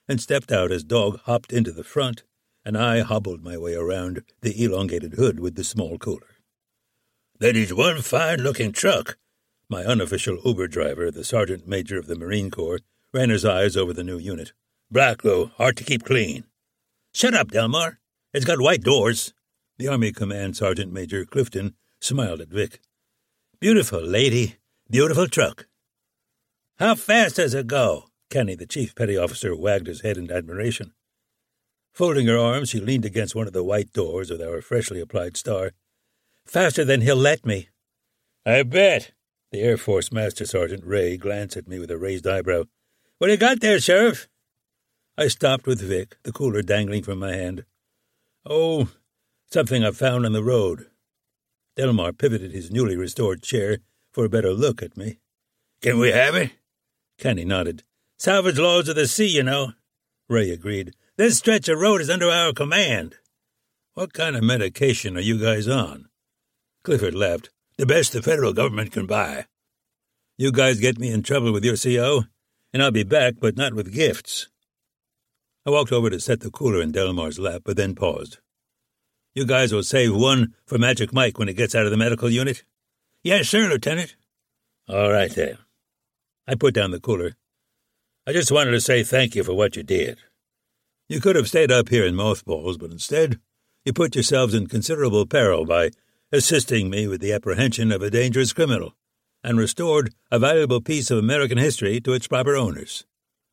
and stepped out as Dog hopped into the front, and I hobbled my way around the elongated hood with the small cooler. "That is one fine-looking truck." My unofficial Uber driver, the sergeant major of the Marine Corps, ran his eyes over the new unit. "Black, though, hard to keep clean." "Shut up, Delmar. It's got white doors." The Army Command Sergeant Major Clifton smiled at Vic. "Beautiful lady, beautiful truck." "How fast does it go?" Kenny, the chief petty officer, wagged his head in admiration. Folding her arms, she leaned against one of the white doors with our freshly applied star. "Faster than he'll let me." "I bet." The Air Force Master Sergeant Ray glanced at me with a raised eyebrow. "What do you got there, Sheriff?" I stopped with Vic, the cooler dangling from my hand. "Oh, something I found on the road." Delmar pivoted his newly restored chair for a better look at me. "Can we have it?" Kenny nodded. "Salvage laws of the sea, you know." Ray agreed. "This stretch of road is under our command." "What kind of medication are you guys on?" Clifford laughed. "The best the federal government can buy." "You guys get me in trouble with your CO, and I'll be back, but not with gifts." I walked over to set the cooler in Delmar's lap, but then paused. "You guys will save one for Magic Mike when he gets out of the medical unit?" "Yes, sir, Lieutenant." "All right, then." I put down the cooler. "I just wanted to say thank you for what you did. You could have stayed up here in mothballs, but instead you put yourselves in considerable peril by assisting me with the apprehension of a dangerous criminal, and restored a valuable piece of American history to its proper owners."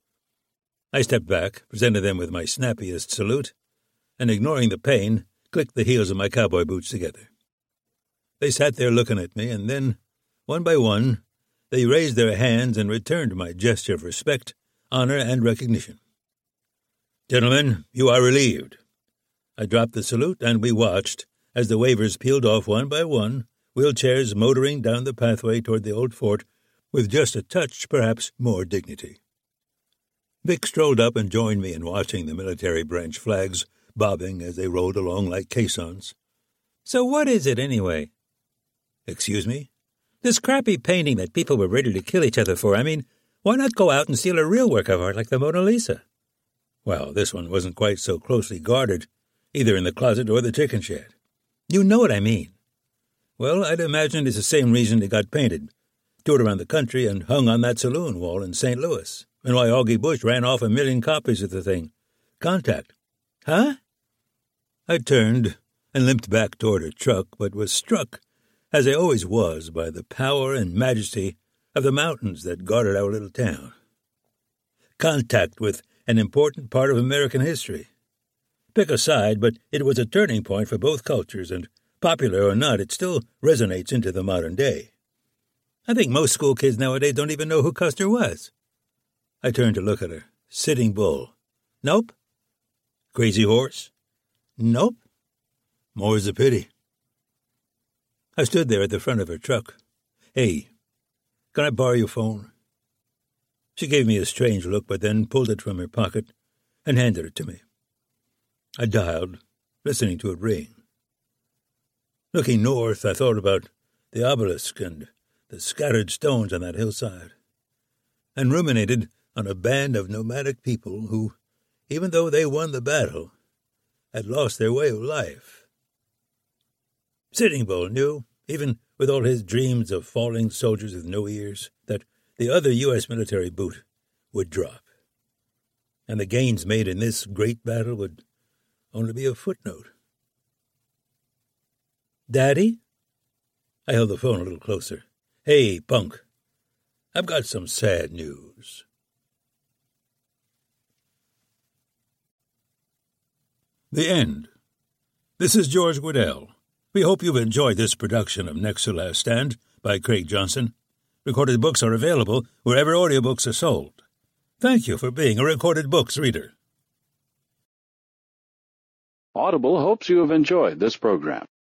I stepped back, presented them with my snappiest salute, and ignoring the pain, clicked the heels of my cowboy boots together. They sat there looking at me, and then, one by one, they raised their hands and returned my gesture of respect, honor, and recognition. "Gentlemen, you are relieved." I dropped the salute, and we watched as the waivers peeled off one by one, wheelchairs motoring down the pathway toward the old fort with just a touch, perhaps, more dignity. Vic strolled up and joined me in watching the military branch flags bobbing as they rolled along like caissons. "So what is it, anyway?" "Excuse me?" "This crappy painting that people were ready to kill each other for. I mean, why not go out and steal a real work of art like the Mona Lisa?" "Well, this one wasn't quite so closely guarded, either in the closet or the chicken shed." "You know what I mean." "Well, I'd imagine it's the same reason it got painted, toured around the country, and hung on that saloon wall in St. Louis, and why Augie Bush ran off 1,000,000 copies of the thing. Contact." "Huh?" I turned and limped back toward her truck, but was struck, as I always was, by the power and majesty of the mountains that guarded our little town. Contact with an important part of American history. Pick a side, but it was a turning point for both cultures, and popular or not, it still resonates into the modern day. I think most school kids nowadays don't even know who Custer was. I turned to look at her. Sitting Bull. Nope. Crazy Horse. Nope. More's the pity. I stood there at the front of her truck. "Hey, can I borrow your phone?" She gave me a strange look, but then pulled it from her pocket and handed it to me. I dialed, listening to it ring. Looking north, I thought about the obelisk and the scattered stones on that hillside, and ruminated on a band of nomadic people who, even though they won the battle, had lost their way of life. Sitting Bull knew, even with all his dreams of falling soldiers with no ears, that the other U.S. military boot would drop, and the gains made in this great battle would only be a footnote. "Daddy?" I held the phone a little closer. "Hey, punk, I've got some sad news." The End. This is George Guidell. We hope you've enjoyed this production of Next to Last Stand by Craig Johnson. Recorded books are available wherever audiobooks are sold. Thank you for being a Recorded Books reader.
Audible hopes you have enjoyed this program.